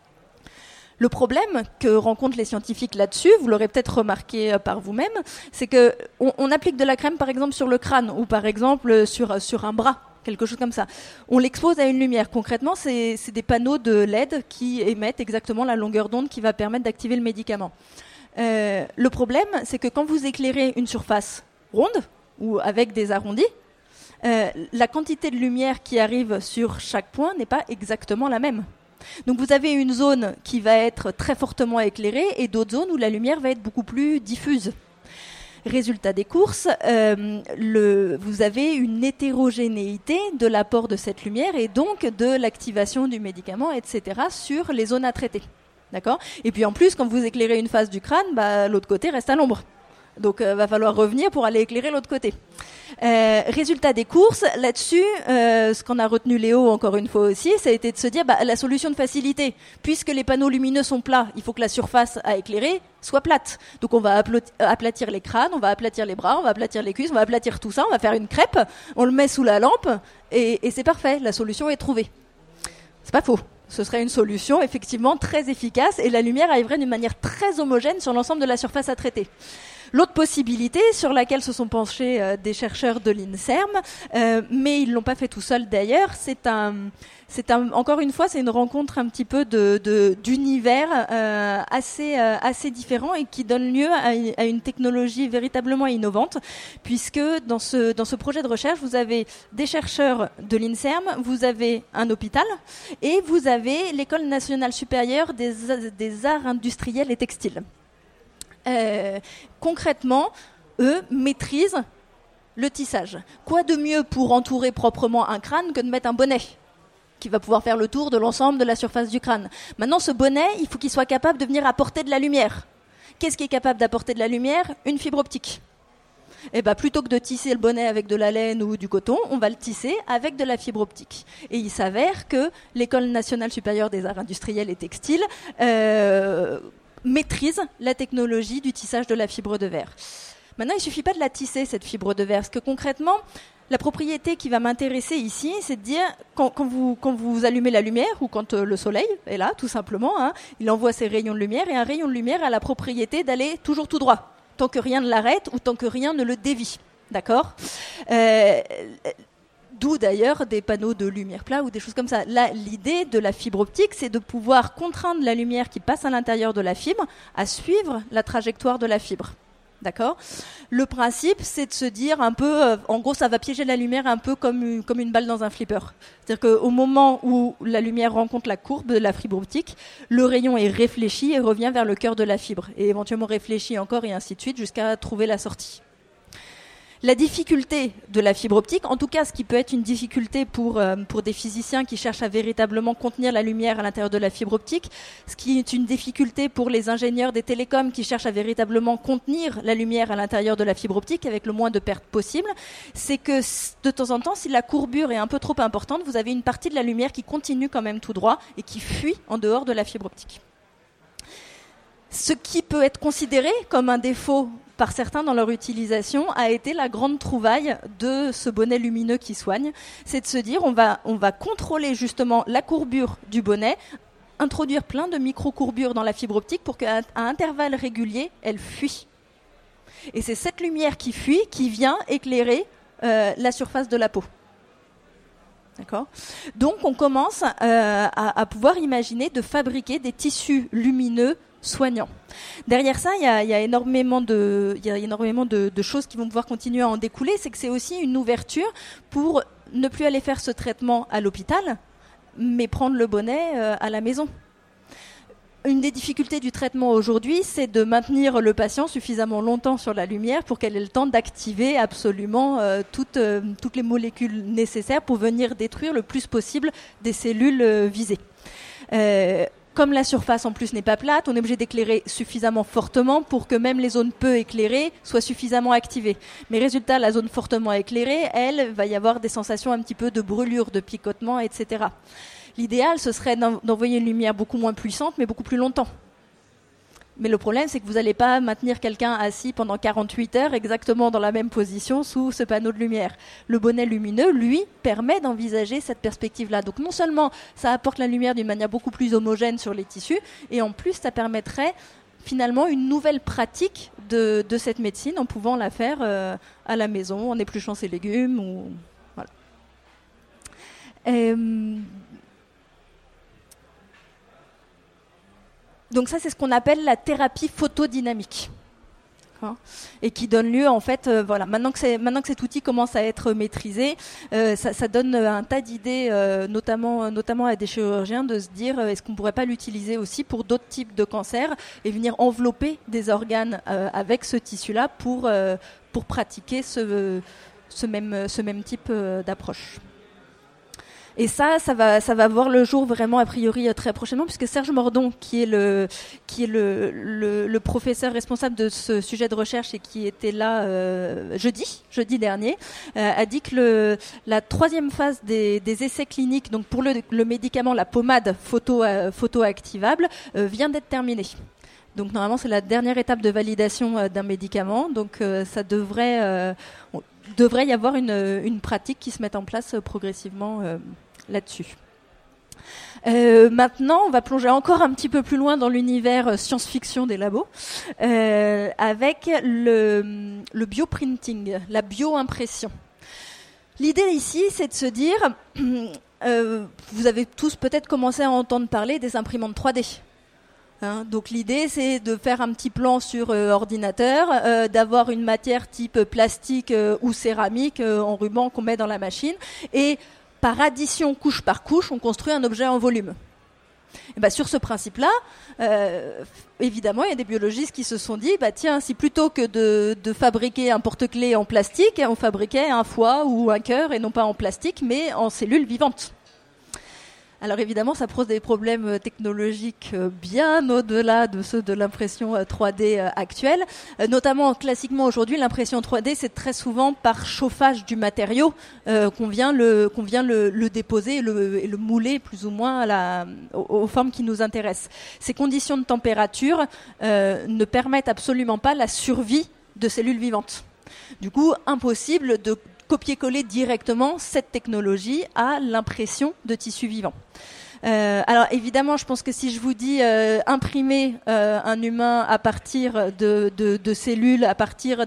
Le problème que rencontrent les scientifiques là-dessus, vous l'aurez peut-être remarqué par vous-même, c'est que on applique de la crème, par exemple, sur le crâne ou par exemple sur un bras. Quelque chose comme ça. On l'expose à une lumière. Concrètement, c'est des panneaux de LED qui émettent exactement la longueur d'onde qui va permettre d'activer le médicament. Le problème, c'est que quand vous éclairez une surface ronde ou avec des arrondis, la quantité de lumière qui arrive sur chaque point n'est pas exactement la même. Donc vous avez une zone qui va être très fortement éclairée et d'autres zones où la lumière va être beaucoup plus diffuse. Résultat des courses, vous avez une hétérogénéité de l'apport de cette lumière et donc de l'activation du médicament, etc. sur les zones à traiter. D'accord ? Et puis en plus, quand vous éclairez une face du crâne, l'autre côté reste à l'ombre. Donc va falloir revenir pour aller éclairer l'autre côté. Résultat des courses, là-dessus, ce qu'en a retenu Léo encore une fois aussi, ça a été de se dire la solution de facilité, puisque les panneaux lumineux sont plats, il faut que la surface à éclairer soit plate. Donc on va aplatir les crânes, on va aplatir les bras, on va aplatir les cuisses, on va aplatir tout ça, on va faire une crêpe, on le met sous la lampe et c'est parfait, la solution est trouvée. C'est pas faux. Ce serait une solution effectivement très efficace et la lumière arriverait d'une manière très homogène sur l'ensemble de la surface à traiter. L'autre possibilité sur laquelle se sont penchés des chercheurs de l'INSERM, mais ils l'ont pas fait tout seuls d'ailleurs, encore une fois, c'est une rencontre un petit peu d'univers assez différents et qui donne lieu à une technologie véritablement innovante, puisque dans ce projet de recherche, vous avez des chercheurs de l'INSERM, vous avez un hôpital et vous avez l'École nationale supérieure des arts industriels et textiles. Concrètement, eux maîtrisent le tissage. Quoi de mieux pour entourer proprement un crâne que de mettre un bonnet qui va pouvoir faire le tour de l'ensemble de la surface du crâne. Maintenant, ce bonnet, il faut qu'il soit capable de venir apporter de la lumière. Qu'est-ce qui est capable d'apporter de la lumière ? Une fibre optique. Et plutôt que de tisser le bonnet avec de la laine ou du coton, on va le tisser avec de la fibre optique. Et il s'avère que l'École nationale supérieure des arts industriels et textiles maîtrise la technologie du tissage de la fibre de verre. Maintenant, il ne suffit pas de la tisser, cette fibre de verre, parce que concrètement, la propriété qui va m'intéresser ici, c'est de dire, quand vous allumez la lumière, ou quand le soleil est là, tout simplement, il envoie ses rayons de lumière, et un rayon de lumière a la propriété d'aller toujours tout droit, tant que rien ne l'arrête, ou tant que rien ne le dévie. D'accord ? D'où d'ailleurs des panneaux de lumière plat ou des choses comme ça. Là, l'idée de la fibre optique, c'est de pouvoir contraindre la lumière qui passe à l'intérieur de la fibre à suivre la trajectoire de la fibre. D'accord ? Le principe, c'est de se dire un peu, en gros, ça va piéger la lumière un peu comme une balle dans un flipper. C'est-à-dire qu'au moment où la lumière rencontre la courbe de la fibre optique, le rayon est réfléchi et revient vers le cœur de la fibre. Et éventuellement réfléchi encore et ainsi de suite jusqu'à trouver la sortie. La difficulté de la fibre optique, en tout cas ce qui peut être une difficulté pour des physiciens qui cherchent à véritablement contenir la lumière à l'intérieur de la fibre optique, ce qui est une difficulté pour les ingénieurs des télécoms qui cherchent à véritablement contenir la lumière à l'intérieur de la fibre optique avec le moins de pertes possible, c'est que de temps en temps, si la courbure est un peu trop importante, vous avez une partie de la lumière qui continue quand même tout droit et qui fuit en dehors de la fibre optique. Ce qui peut être considéré comme un défaut par certains dans leur utilisation a été la grande trouvaille de ce bonnet lumineux qui soigne. C'est de se dire on va contrôler justement la courbure du bonnet, introduire plein de micro-courbures dans la fibre optique pour qu'à intervalles réguliers, elle fuit. Et c'est cette lumière qui fuit qui vient éclairer la surface de la peau. D'accord ? Donc on commence à pouvoir imaginer de fabriquer des tissus lumineux soignants. Derrière ça, il y a énormément de choses qui vont pouvoir continuer à en découler. C'est que c'est aussi une ouverture pour ne plus aller faire ce traitement à l'hôpital, mais prendre le bonnet à la maison. Une des difficultés du traitement aujourd'hui, c'est de maintenir le patient suffisamment longtemps sur la lumière pour qu'elle ait le temps d'activer absolument toutes les molécules nécessaires pour venir détruire le plus possible des cellules visées. Comme la surface en plus n'est pas plate, on est obligé d'éclairer suffisamment fortement pour que même les zones peu éclairées soient suffisamment activées. Mais résultat, la zone fortement éclairée, elle, va y avoir des sensations un petit peu de brûlure, de picotement, etc. L'idéal, ce serait d'envoyer une lumière beaucoup moins puissante, mais beaucoup plus longtemps. Mais le problème, c'est que vous n'allez pas maintenir quelqu'un assis pendant 48 heures exactement dans la même position sous ce panneau de lumière. Le bonnet lumineux, lui, permet d'envisager cette perspective-là. Donc non seulement ça apporte la lumière d'une manière beaucoup plus homogène sur les tissus, et en plus ça permettrait finalement une nouvelle pratique de cette médecine en pouvant la faire à la maison, en épluchant ses légumes. Ou... Voilà. Donc ça, c'est ce qu'on appelle la thérapie photodynamique. Et qui donne lieu, en fait, maintenant que cet outil commence à être maîtrisé, ça donne un tas d'idées, notamment à des chirurgiens, de se dire est-ce qu'on ne pourrait pas l'utiliser aussi pour d'autres types de cancers et venir envelopper des organes avec ce tissu-là pour pratiquer ce même type d'approche. Et ça va voir le jour vraiment a priori très prochainement, puisque Serge Mordon, qui est le professeur responsable de ce sujet de recherche et qui était là jeudi dernier, a dit que la troisième phase des essais cliniques, donc pour le médicament, la pommade photoactivable, vient d'être terminée. Donc normalement c'est la dernière étape de validation d'un médicament, donc ça devrait y avoir une pratique qui se mette en place progressivement là-dessus. Maintenant, on va plonger encore un petit peu plus loin dans l'univers science-fiction des labos, avec le bioprinting, la bioimpression. L'idée ici, c'est de se dire, vous avez tous peut-être commencé à entendre parler des imprimantes 3D. Donc l'idée, c'est de faire un petit plan sur ordinateur, d'avoir une matière type plastique ou céramique en ruban qu'on met dans la machine, et par addition couche par couche, on construit un objet en volume. Et ben, sur ce principe-là, évidemment, il y a des biologistes qui se sont dit, tiens, si plutôt que de fabriquer un porte-clés en plastique, on fabriquait un foie ou un cœur, et non pas en plastique, mais en cellules vivantes. Alors évidemment, ça pose des problèmes technologiques bien au-delà de ceux de l'impression 3D actuelle. Notamment, classiquement aujourd'hui, l'impression 3D, c'est très souvent par chauffage du matériau qu'on vient le déposer et le mouler plus ou moins aux formes qui nous intéressent. Ces conditions de température ne permettent absolument pas la survie de cellules vivantes. Du coup, impossible de copier-coller directement cette technologie à l'impression de tissus vivants. Alors évidemment, je pense que si je vous dis imprimer un humain à partir de cellules, à partir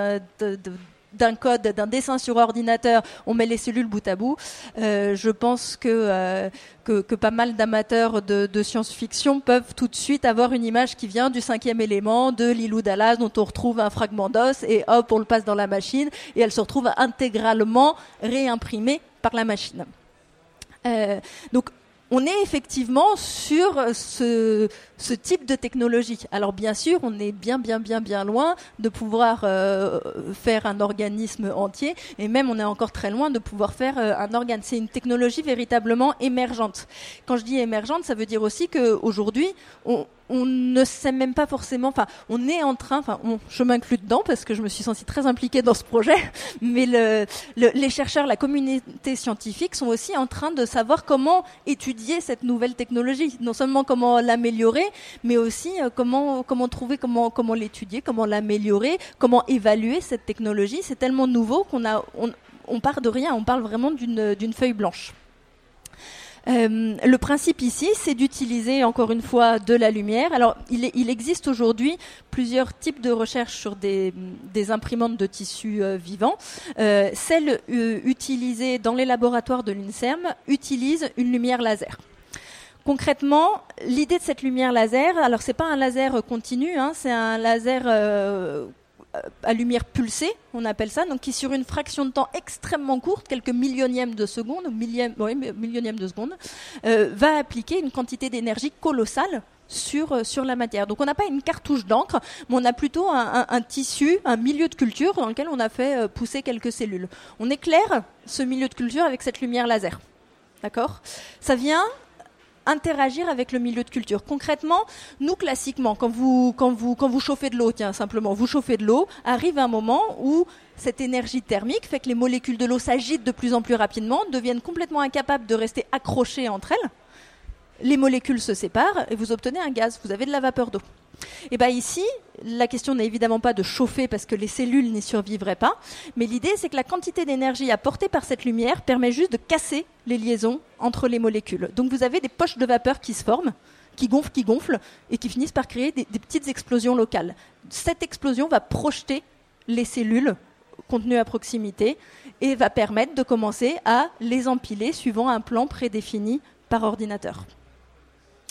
d'un code, d'un dessin sur ordinateur, on met les cellules bout à bout. Je pense que pas mal d'amateurs de science-fiction peuvent tout de suite avoir une image qui vient du 5e élément, de Lilou Dallas, dont on retrouve un fragment d'os, et hop, on le passe dans la machine, et elle se retrouve intégralement réimprimée par la machine. Donc, on est effectivement sur ce type de technologie. Alors bien sûr, on est bien loin de pouvoir faire un organisme entier, et même on est encore très loin de pouvoir faire un organe. C'est une technologie véritablement émergente. Quand je dis émergente, ça veut dire aussi qu'aujourd'hui, on ne sait même pas forcément, on est en train, je m'inclus dedans parce que je me suis sentie très impliquée dans ce projet, mais les chercheurs, la communauté scientifique sont aussi en train de savoir comment étudier cette nouvelle technologie. Non seulement comment l'améliorer, mais aussi comment l'étudier, comment l'améliorer, comment évaluer cette technologie. C'est tellement nouveau qu'on part de rien, on parle vraiment d'une feuille blanche. Le principe ici, c'est d'utiliser encore une fois de la lumière. Alors, il existe aujourd'hui plusieurs types de recherches sur des imprimantes de tissus vivants. Celles utilisées dans les laboratoires de l'INSERM utilisent une lumière laser. Concrètement, l'idée de cette lumière laser, alors c'est pas un laser continu, c'est un laser à lumière pulsée, on appelle ça, donc qui sur une fraction de temps extrêmement courte, quelques millionièmes de seconde, millionièmes de seconde, va appliquer une quantité d'énergie colossale sur la matière. Donc on n'a pas une cartouche d'encre, mais on a plutôt un tissu, un milieu de culture dans lequel on a fait pousser quelques cellules. On éclaire ce milieu de culture avec cette lumière laser. D'accord ? Ça vient interagir avec le milieu de culture. Concrètement, nous classiquement, quand vous chauffez de l'eau, simplement, vous chauffez de l'eau, arrive un moment où cette énergie thermique fait que les molécules de l'eau s'agitent de plus en plus rapidement, deviennent complètement incapables de rester accrochées entre elles. Les molécules se séparent et vous obtenez un gaz, vous avez de la vapeur d'eau. Et ici, la question n'est évidemment pas de chauffer parce que les cellules n'y survivraient pas, mais l'idée c'est que la quantité d'énergie apportée par cette lumière permet juste de casser les liaisons entre les molécules. Donc vous avez des poches de vapeur qui se forment, qui gonflent et qui finissent par créer des petites explosions locales. Cette explosion va projeter les cellules contenues à proximité et va permettre de commencer à les empiler suivant un plan prédéfini par ordinateur.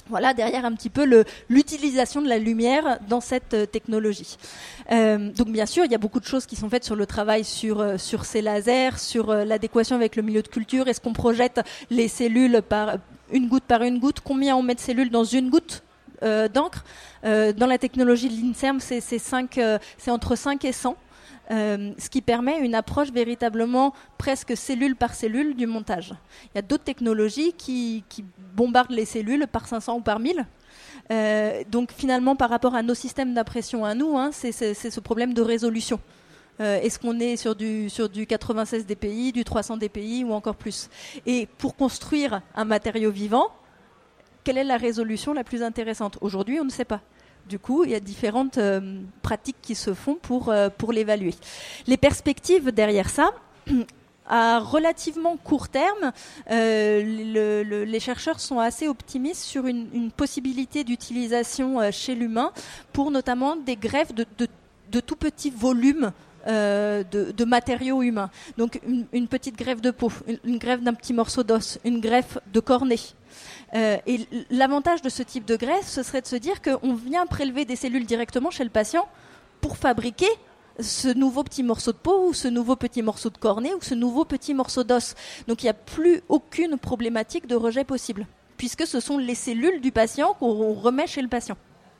Voilà, derrière un petit peu l'utilisation de la lumière dans cette technologie. Donc bien sûr, il y a beaucoup de choses qui sont faites sur le travail sur ces lasers, sur l'adéquation avec le milieu de culture. Est-ce qu'on projette les cellules par une goutte? Combien on met de cellules dans une goutte d'encre? Dans la technologie de l'INSERM, c'est entre 5 et 100. Ce qui permet une approche véritablement presque cellule par cellule du montage. Il y a d'autres technologies qui bombardent les cellules par 500 ou par 1000. Donc finalement, par rapport à nos systèmes d'impression à nous, c'est ce problème de résolution. Est-ce qu'on est sur du 96 dpi, du 300 dpi ou encore plus? Et pour construire un matériau vivant, quelle est la résolution la plus intéressante? Aujourd'hui, on ne sait pas. Du coup, il y a différentes pratiques qui se font pour l'évaluer. Les perspectives derrière ça, à relativement court terme, les chercheurs sont assez optimistes sur une possibilité d'utilisation chez l'humain pour notamment des greffes de tout petits volumes de matériaux humains. Donc une petite greffe de peau, une greffe d'un petit morceau d'os, une greffe de cornée. Et l'avantage de ce type de greffe, ce serait de se dire qu'on vient prélever des cellules directement chez le patient pour fabriquer ce nouveau petit morceau de peau ou ce nouveau petit morceau de cornée ou ce nouveau petit morceau d'os. Donc il n'y a plus aucune problématique de rejet possible, puisque ce sont les cellules du patient qu'on remet chez le patient.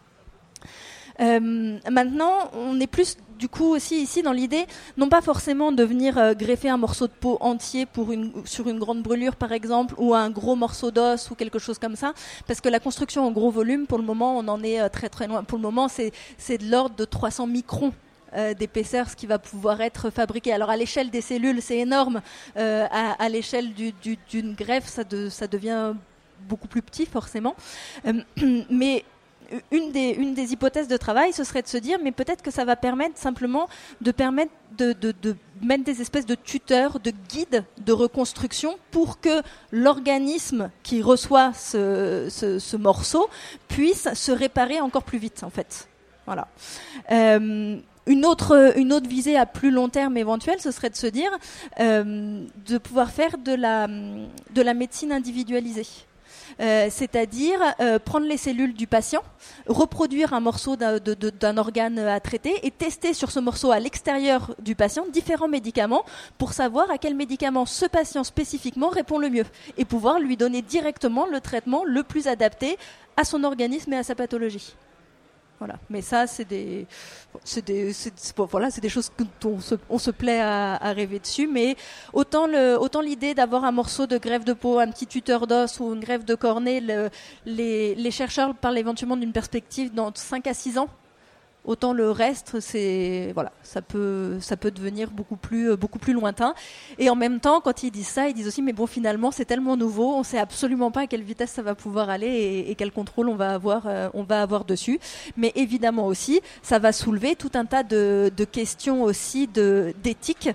Maintenant, on est plus du coup aussi ici dans l'idée, non pas forcément de venir greffer un morceau de peau entier sur une grande brûlure par exemple, ou un gros morceau d'os ou quelque chose comme ça, parce que la construction en gros volume, pour le moment, on en est très très loin. Pour le moment, c'est de l'ordre de 300 microns d'épaisseur, ce qui va pouvoir être fabriqué. Alors à l'échelle des cellules, c'est énorme. À l'échelle d'une greffe, ça devient beaucoup plus petit forcément. Mais une des hypothèses de travail, ce serait de se dire, mais peut-être que ça va permettre simplement de mettre des espèces de tuteurs, de guides de reconstruction pour que l'organisme qui reçoit ce morceau puisse se réparer encore plus vite, en fait. Voilà. Une autre visée à plus long terme éventuelle, ce serait de se dire de pouvoir faire de la médecine individualisée. C'est-à-dire prendre les cellules du patient, reproduire un morceau d'un organe à traiter et tester sur ce morceau à l'extérieur du patient différents médicaments pour savoir à quel médicament ce patient spécifiquement répond le mieux et pouvoir lui donner directement le traitement le plus adapté à son organisme et à sa pathologie. Voilà. Mais ça, c'est des choses dont on se plaît à rêver dessus. Mais autant l'idée d'avoir un morceau de greffe de peau, un petit tuteur d'os ou une greffe de cornée, les chercheurs parlent éventuellement d'une perspective dans 5 à 6 ans. Autant le reste, ça peut devenir beaucoup plus lointain. Et en même temps, quand ils disent ça, ils disent aussi, mais bon, finalement, c'est tellement nouveau, on ne sait absolument pas à quelle vitesse ça va pouvoir aller et quel contrôle on va avoir dessus. Mais évidemment aussi, ça va soulever tout un tas de questions aussi d'éthique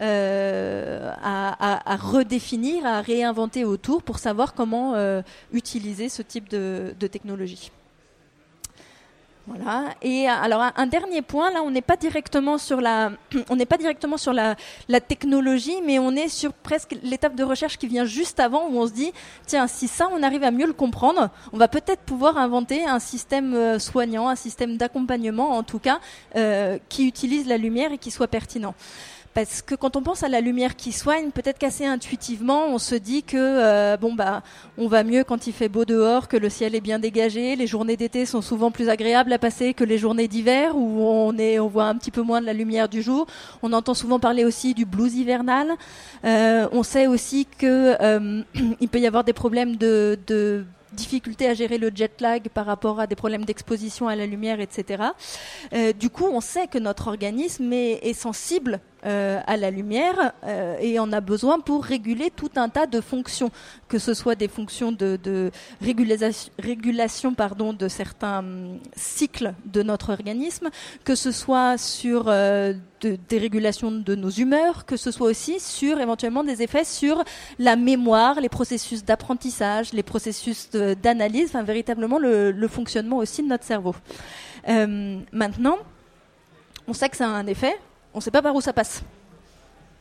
à redéfinir, à réinventer autour pour savoir comment utiliser ce type de technologie. Voilà. Et alors un dernier point, là on n'est pas directement sur la technologie, mais on est sur presque l'étape de recherche qui vient juste avant, où on se dit tiens, si ça on arrive à mieux le comprendre, on va peut-être pouvoir inventer un système soignant, un système d'accompagnement en tout cas qui utilise la lumière et qui soit pertinent. Parce que quand on pense à la lumière qui soigne, peut-être qu'assez intuitivement, on se dit que on va mieux quand il fait beau dehors, que le ciel est bien dégagé, les journées d'été sont souvent plus agréables à passer que les journées d'hiver où on voit un petit peu moins de la lumière du jour. On entend souvent parler aussi du blues hivernal. On sait aussi que il peut y avoir des problèmes de difficulté à gérer le jet lag par rapport à des problèmes d'exposition à la lumière, etc. Du coup, on sait que notre organisme est sensible à la lumière et en a besoin pour réguler tout un tas de fonctions, que ce soit des fonctions de régulation de certains cycles de notre organisme, que ce soit sur des régulations de nos humeurs, que ce soit aussi sur éventuellement des effets sur la mémoire, les processus d'apprentissage, les processus d'analyse, enfin véritablement le fonctionnement aussi de notre cerveau. Maintenant, on sait que ça a un effet, on ne sait pas par où ça passe.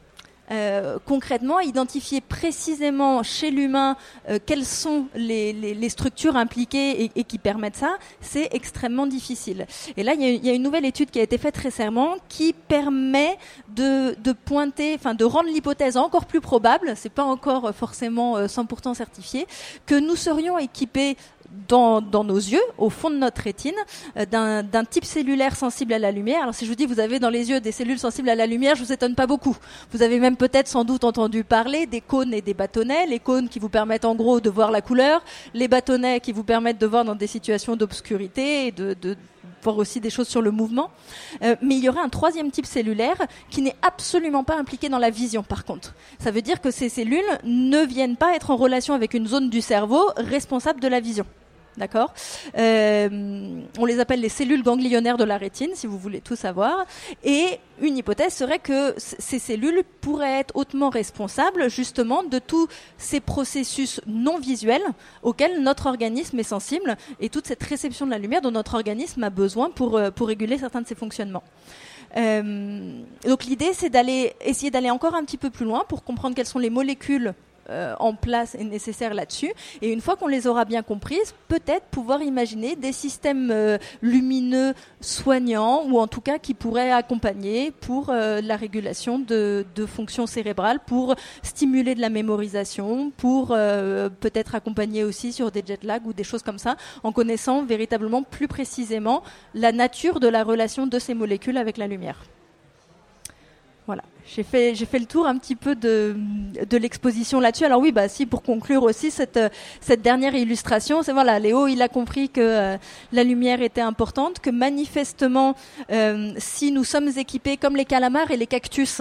concrètement, identifier précisément chez l'humain quelles sont les structures impliquées et qui permettent ça, c'est extrêmement difficile. Et là, il y a une nouvelle étude qui a été faite récemment qui permet de pointer, enfin de rendre l'hypothèse encore plus probable, c'est pas encore forcément 100% certifié, que nous serions équipés dans nos yeux, au fond de notre rétine, d'un type cellulaire sensible à la lumière. Alors si je vous dis vous avez dans les yeux des cellules sensibles à la lumière, je vous étonne pas beaucoup. Vous avez même peut-être sans doute entendu parler des cônes et des bâtonnets. Les cônes qui vous permettent en gros de voir la couleur, les bâtonnets qui vous permettent de voir dans des situations d'obscurité et de voir aussi des choses sur le mouvement. Mais il y aurait un troisième type cellulaire qui n'est absolument pas impliqué dans la vision, par contre. Ça veut dire que ces cellules ne viennent pas être en relation avec une zone du cerveau responsable de la vision. D'accord. On les appelle les cellules ganglionnaires de la rétine, si vous voulez tout savoir. Et une hypothèse serait que ces cellules pourraient être hautement responsables, justement, de tous ces processus non visuels auxquels notre organisme est sensible et toute cette réception de la lumière dont notre organisme a besoin pour réguler certains de ses fonctionnements. Donc l'idée, c'est essayer d'aller encore un petit peu plus loin pour comprendre quelles sont les molécules en place et nécessaires là-dessus. Et une fois qu'on les aura bien comprises, peut-être pouvoir imaginer des systèmes lumineux soignants ou en tout cas qui pourraient accompagner pour la régulation de fonctions cérébrales, pour stimuler de la mémorisation, pour peut-être accompagner aussi sur des jet lags ou des choses comme ça, en connaissant véritablement plus précisément la nature de la relation de ces molécules avec la lumière. Voilà. J'ai fait le tour un petit peu de l'exposition là-dessus. Alors oui, si pour conclure aussi cette dernière illustration, c'est voilà, Léo, il a compris que la lumière était importante, que manifestement, si nous sommes équipés comme les calamars et les cactus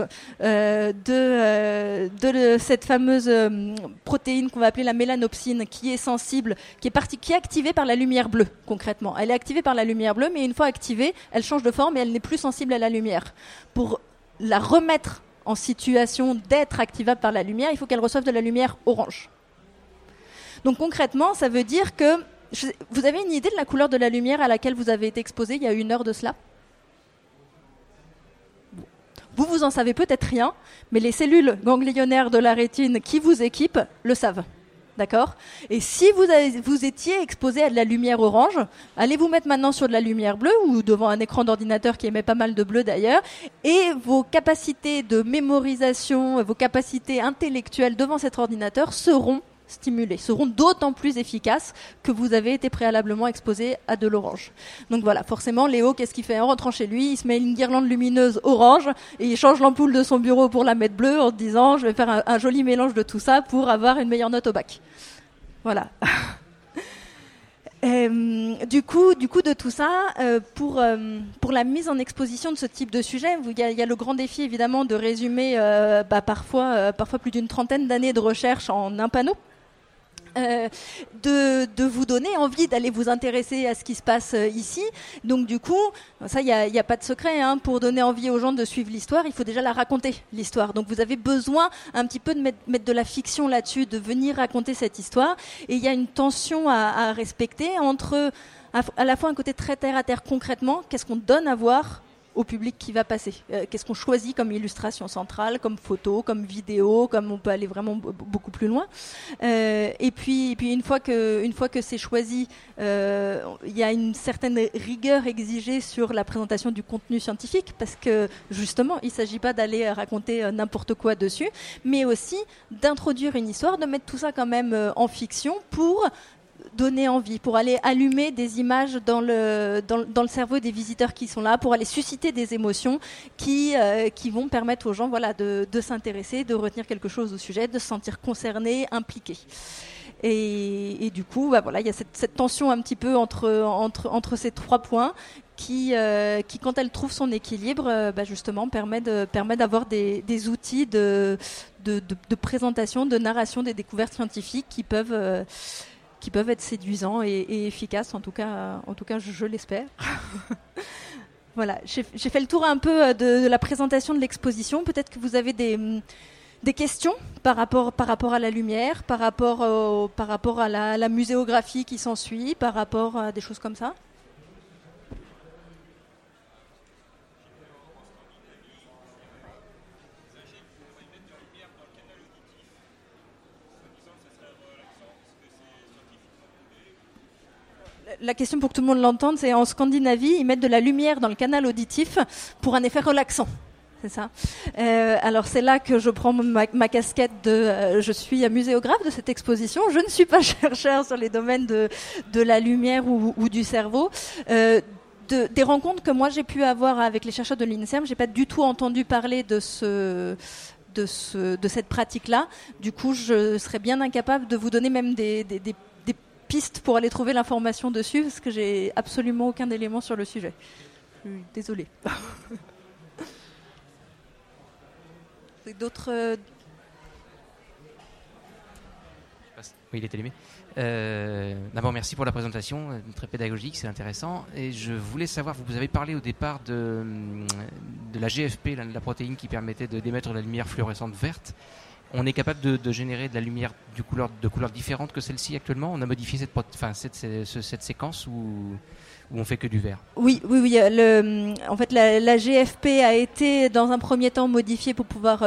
de cette fameuse protéine qu'on va appeler la mélanopsine, qui est sensible, qui est activée par la lumière bleue concrètement. Elle est activée par la lumière bleue, mais une fois activée, elle change de forme et elle n'est plus sensible à la lumière. Pour la remettre en situation d'être activable par la lumière, il faut qu'elle reçoive de la lumière orange. Donc concrètement, ça veut dire que... Vous avez une idée de la couleur de la lumière à laquelle vous avez été exposé il y a 1 heure de cela ? Vous en savez peut-être rien, mais les cellules ganglionnaires de la rétine qui vous équipent le savent. D'accord ? Et si vous étiez exposé à de la lumière orange, allez vous mettre maintenant sur de la lumière bleue ou devant un écran d'ordinateur qui émet pas mal de bleu d'ailleurs, et vos capacités de mémorisation, vos capacités intellectuelles devant cet ordinateur seront stimulées, seront d'autant plus efficaces que vous avez été préalablement exposé à de l'orange. Donc voilà, forcément, Léo, qu'est-ce qu'il fait ? En rentrant chez lui, il se met une guirlande lumineuse orange et il change l'ampoule de son bureau pour la mettre bleue en se disant « je vais faire un joli mélange de tout ça pour avoir une meilleure note au bac ». Voilà. Du coup, de tout ça, pour la mise en exposition de ce type de sujet, il y a le grand défi évidemment de résumer parfois plus d'une 30aine d'années de recherche en un panneau. De vous donner envie d'aller vous intéresser à ce qui se passe ici. Donc du coup, ça, il y a pas de secret, hein, pour donner envie aux gens de suivre l'histoire, il faut déjà la raconter, l'histoire. Donc vous avez besoin un petit peu de mettre de la fiction là-dessus, de venir raconter cette histoire. Et il y a une tension à respecter entre à la fois un côté très terre à terre concrètement, qu'est-ce qu'on donne à voir au public qui va passer. Qu'est-ce qu'on choisit comme illustration centrale, comme photo, comme vidéo, comme on peut aller vraiment beaucoup plus loin. Et puis une fois que c'est choisi, il y a une certaine rigueur exigée sur la présentation du contenu scientifique, parce que justement, il ne s'agit pas d'aller raconter n'importe quoi dessus, mais aussi d'introduire une histoire, de mettre tout ça quand même en fiction pour donner envie, pour aller allumer des images dans le cerveau des visiteurs qui sont là, pour aller susciter des émotions qui vont permettre aux gens de s'intéresser, de retenir quelque chose au sujet, de se sentir concernés, impliqués. Et du coup, il y a cette tension un petit peu entre ces 3 points qui, quand elle trouve son équilibre, justement permet d'avoir des outils de présentation, de narration des découvertes scientifiques qui peuvent être séduisants et efficaces, en tout cas je l'espère. Voilà, j'ai fait le tour un peu de la présentation de l'exposition. Peut-être que vous avez des questions par rapport à la lumière, par rapport à la muséographie qui s'ensuit, par rapport à des choses comme ça. La question pour que tout le monde l'entende, c'est en Scandinavie, ils mettent de la lumière dans le canal auditif pour un effet relaxant. C'est ça. Alors c'est là que je prends ma casquette de je suis muséographe de cette exposition. Je ne suis pas chercheur sur les domaines de la lumière ou du cerveau. Des rencontres que moi j'ai pu avoir avec les chercheurs de l'INSERM, j'ai pas du tout entendu parler de cette pratique-là. Du coup, je serais bien incapable de vous donner même des pistes pour aller trouver l'information dessus, parce que j'ai absolument aucun élément sur le sujet. Je suis désolée. D'autres. Oui, il est allumé. D'abord, merci pour la présentation, très pédagogique, c'est intéressant. Et je voulais savoir, vous avez parlé au départ de la GFP, la protéine qui permettait d'émettre de la lumière fluorescente verte. On est capable de générer de la lumière de couleurs différentes que celle-ci actuellement. On a modifié cette séquence ou on fait que du vert? Oui. En fait, la GFP a été dans un premier temps modifiée pour pouvoir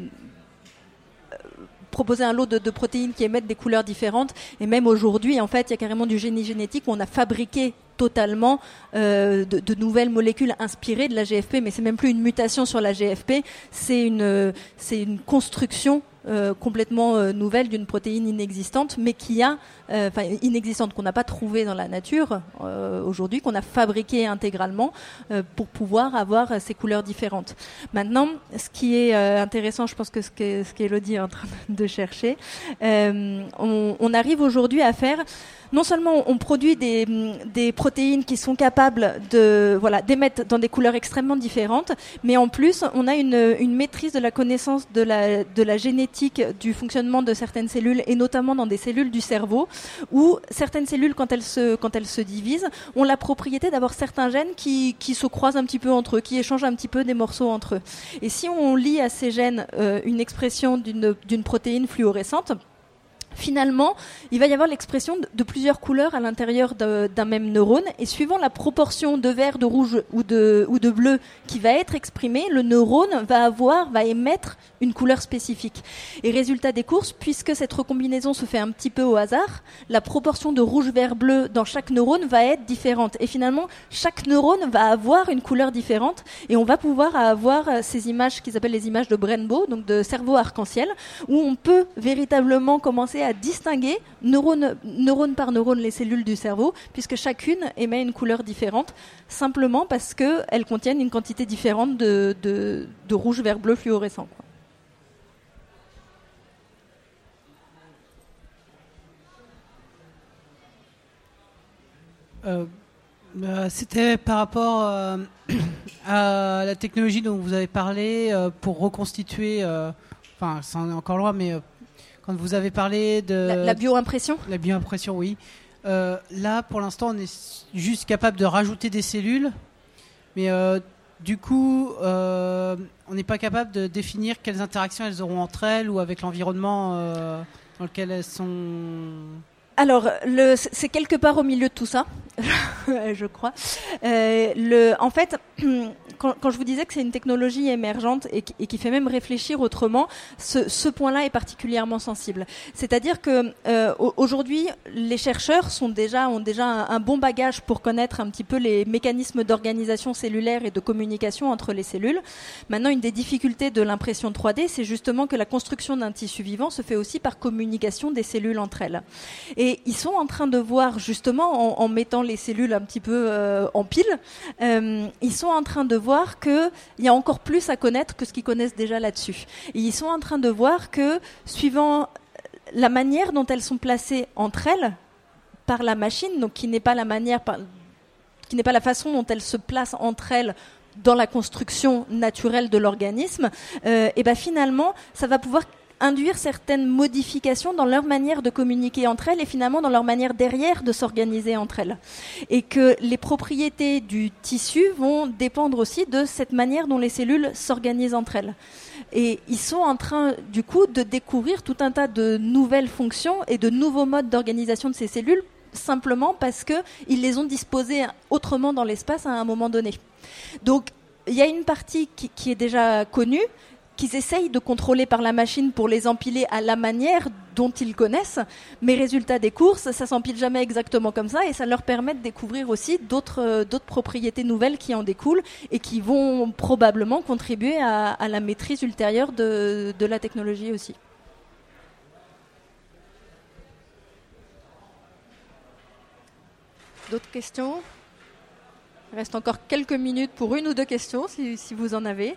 proposer un lot de protéines qui émettent des couleurs différentes. Et même aujourd'hui, en fait, il y a carrément du génie génétique où on a fabriqué totalement de nouvelles molécules inspirées de la GFP, mais c'est même plus une mutation sur la GFP, c'est une construction complètement nouvelle d'une protéine inexistante, mais inexistante, qu'on n'a pas trouvée dans la nature aujourd'hui, qu'on a fabriquée intégralement pour pouvoir avoir ces couleurs différentes. Maintenant, ce qui est intéressant, je pense que ce qu'Élodie est en train de chercher, on arrive aujourd'hui à faire. Non seulement on produit des protéines qui sont capables d'émettre dans des couleurs extrêmement différentes, mais en plus on a une maîtrise de la connaissance de la génétique du fonctionnement de certaines cellules, et notamment dans des cellules du cerveau, où certaines cellules, quand elles se divisent, ont la propriété d'avoir certains gènes qui se croisent un petit peu entre eux, qui échangent un petit peu des morceaux entre eux. Et si on lie à ces gènes une expression d'une protéine fluorescente, finalement, il va y avoir l'expression de plusieurs couleurs à l'intérieur d'un même neurone, et suivant la proportion de vert, de rouge ou de bleu qui va être exprimée, le neurone va émettre une couleur spécifique. Et résultat des courses, puisque cette recombinaison se fait un petit peu au hasard, la proportion de rouge, vert, bleu dans chaque neurone va être différente. Et finalement, chaque neurone va avoir une couleur différente, et on va pouvoir avoir ces images qu'ils appellent les images de Brainbow, donc de cerveau arc-en-ciel, où on peut véritablement commencer à distinguer neurone par neurone les cellules du cerveau, puisque chacune émet une couleur différente, simplement parce qu'elles contiennent une quantité différente de rouge, vert, bleu fluorescent. C'était par rapport à la technologie dont vous avez parlé pour reconstituer, c'est encore loin, mais quand vous avez parlé de... La bioimpression ? La bioimpression, oui. Là, pour l'instant, on est juste capable de rajouter des cellules, mais du coup, on n'est pas capable de définir quelles interactions elles auront entre elles ou avec l'environnement dans lequel elles sont... Alors, c'est quelque part au milieu de tout ça, je crois. En fait, quand je vous disais que c'est une technologie émergente et qui fait même réfléchir autrement, ce point-là est particulièrement sensible. C'est-à-dire que aujourd'hui, les chercheurs ont déjà un bon bagage pour connaître un petit peu les mécanismes d'organisation cellulaire et de communication entre les cellules. Maintenant, une des difficultés de l'impression 3D, c'est justement que la construction d'un tissu vivant se fait aussi par communication des cellules entre elles. Et ils sont en train de voir, justement, en mettant les cellules un petit peu en pile, ils sont en train de voir qu'il y a encore plus à connaître que ce qu'ils connaissent déjà là-dessus. Et ils sont en train de voir que, suivant la manière dont elles sont placées entre elles, par la machine, donc qui n'est pas la façon dont elles se placent entre elles dans la construction naturelle de l'organisme, et ben finalement, ça va pouvoir induire certaines modifications dans leur manière de communiquer entre elles et finalement dans leur manière derrière de s'organiser entre elles. Et que les propriétés du tissu vont dépendre aussi de cette manière dont les cellules s'organisent entre elles. Et ils sont en train, du coup, de découvrir tout un tas de nouvelles fonctions et de nouveaux modes d'organisation de ces cellules, simplement parce qu'ils les ont disposées autrement dans l'espace à un moment donné. Donc, il y a une partie qui est déjà connue, qu'ils essayent de contrôler par la machine pour les empiler à la manière dont ils connaissent, mais résultat des courses, ça s'empile jamais exactement comme ça, et ça leur permet de découvrir aussi d'autres propriétés nouvelles qui en découlent et qui vont probablement contribuer à la maîtrise ultérieure de la technologie aussi. D'autres questions ? Il reste encore quelques minutes pour une ou deux questions, si vous en avez.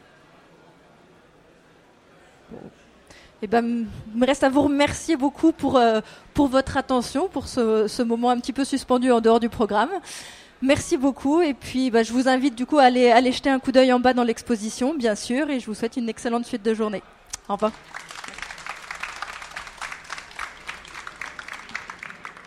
Bon. Eh ben, il me reste à vous remercier beaucoup pour votre attention, pour ce moment un petit peu suspendu en dehors du programme. Merci beaucoup. Et puis, je vous invite du coup à aller jeter un coup d'œil en bas dans l'exposition, bien sûr. Et je vous souhaite une excellente suite de journée. Au revoir.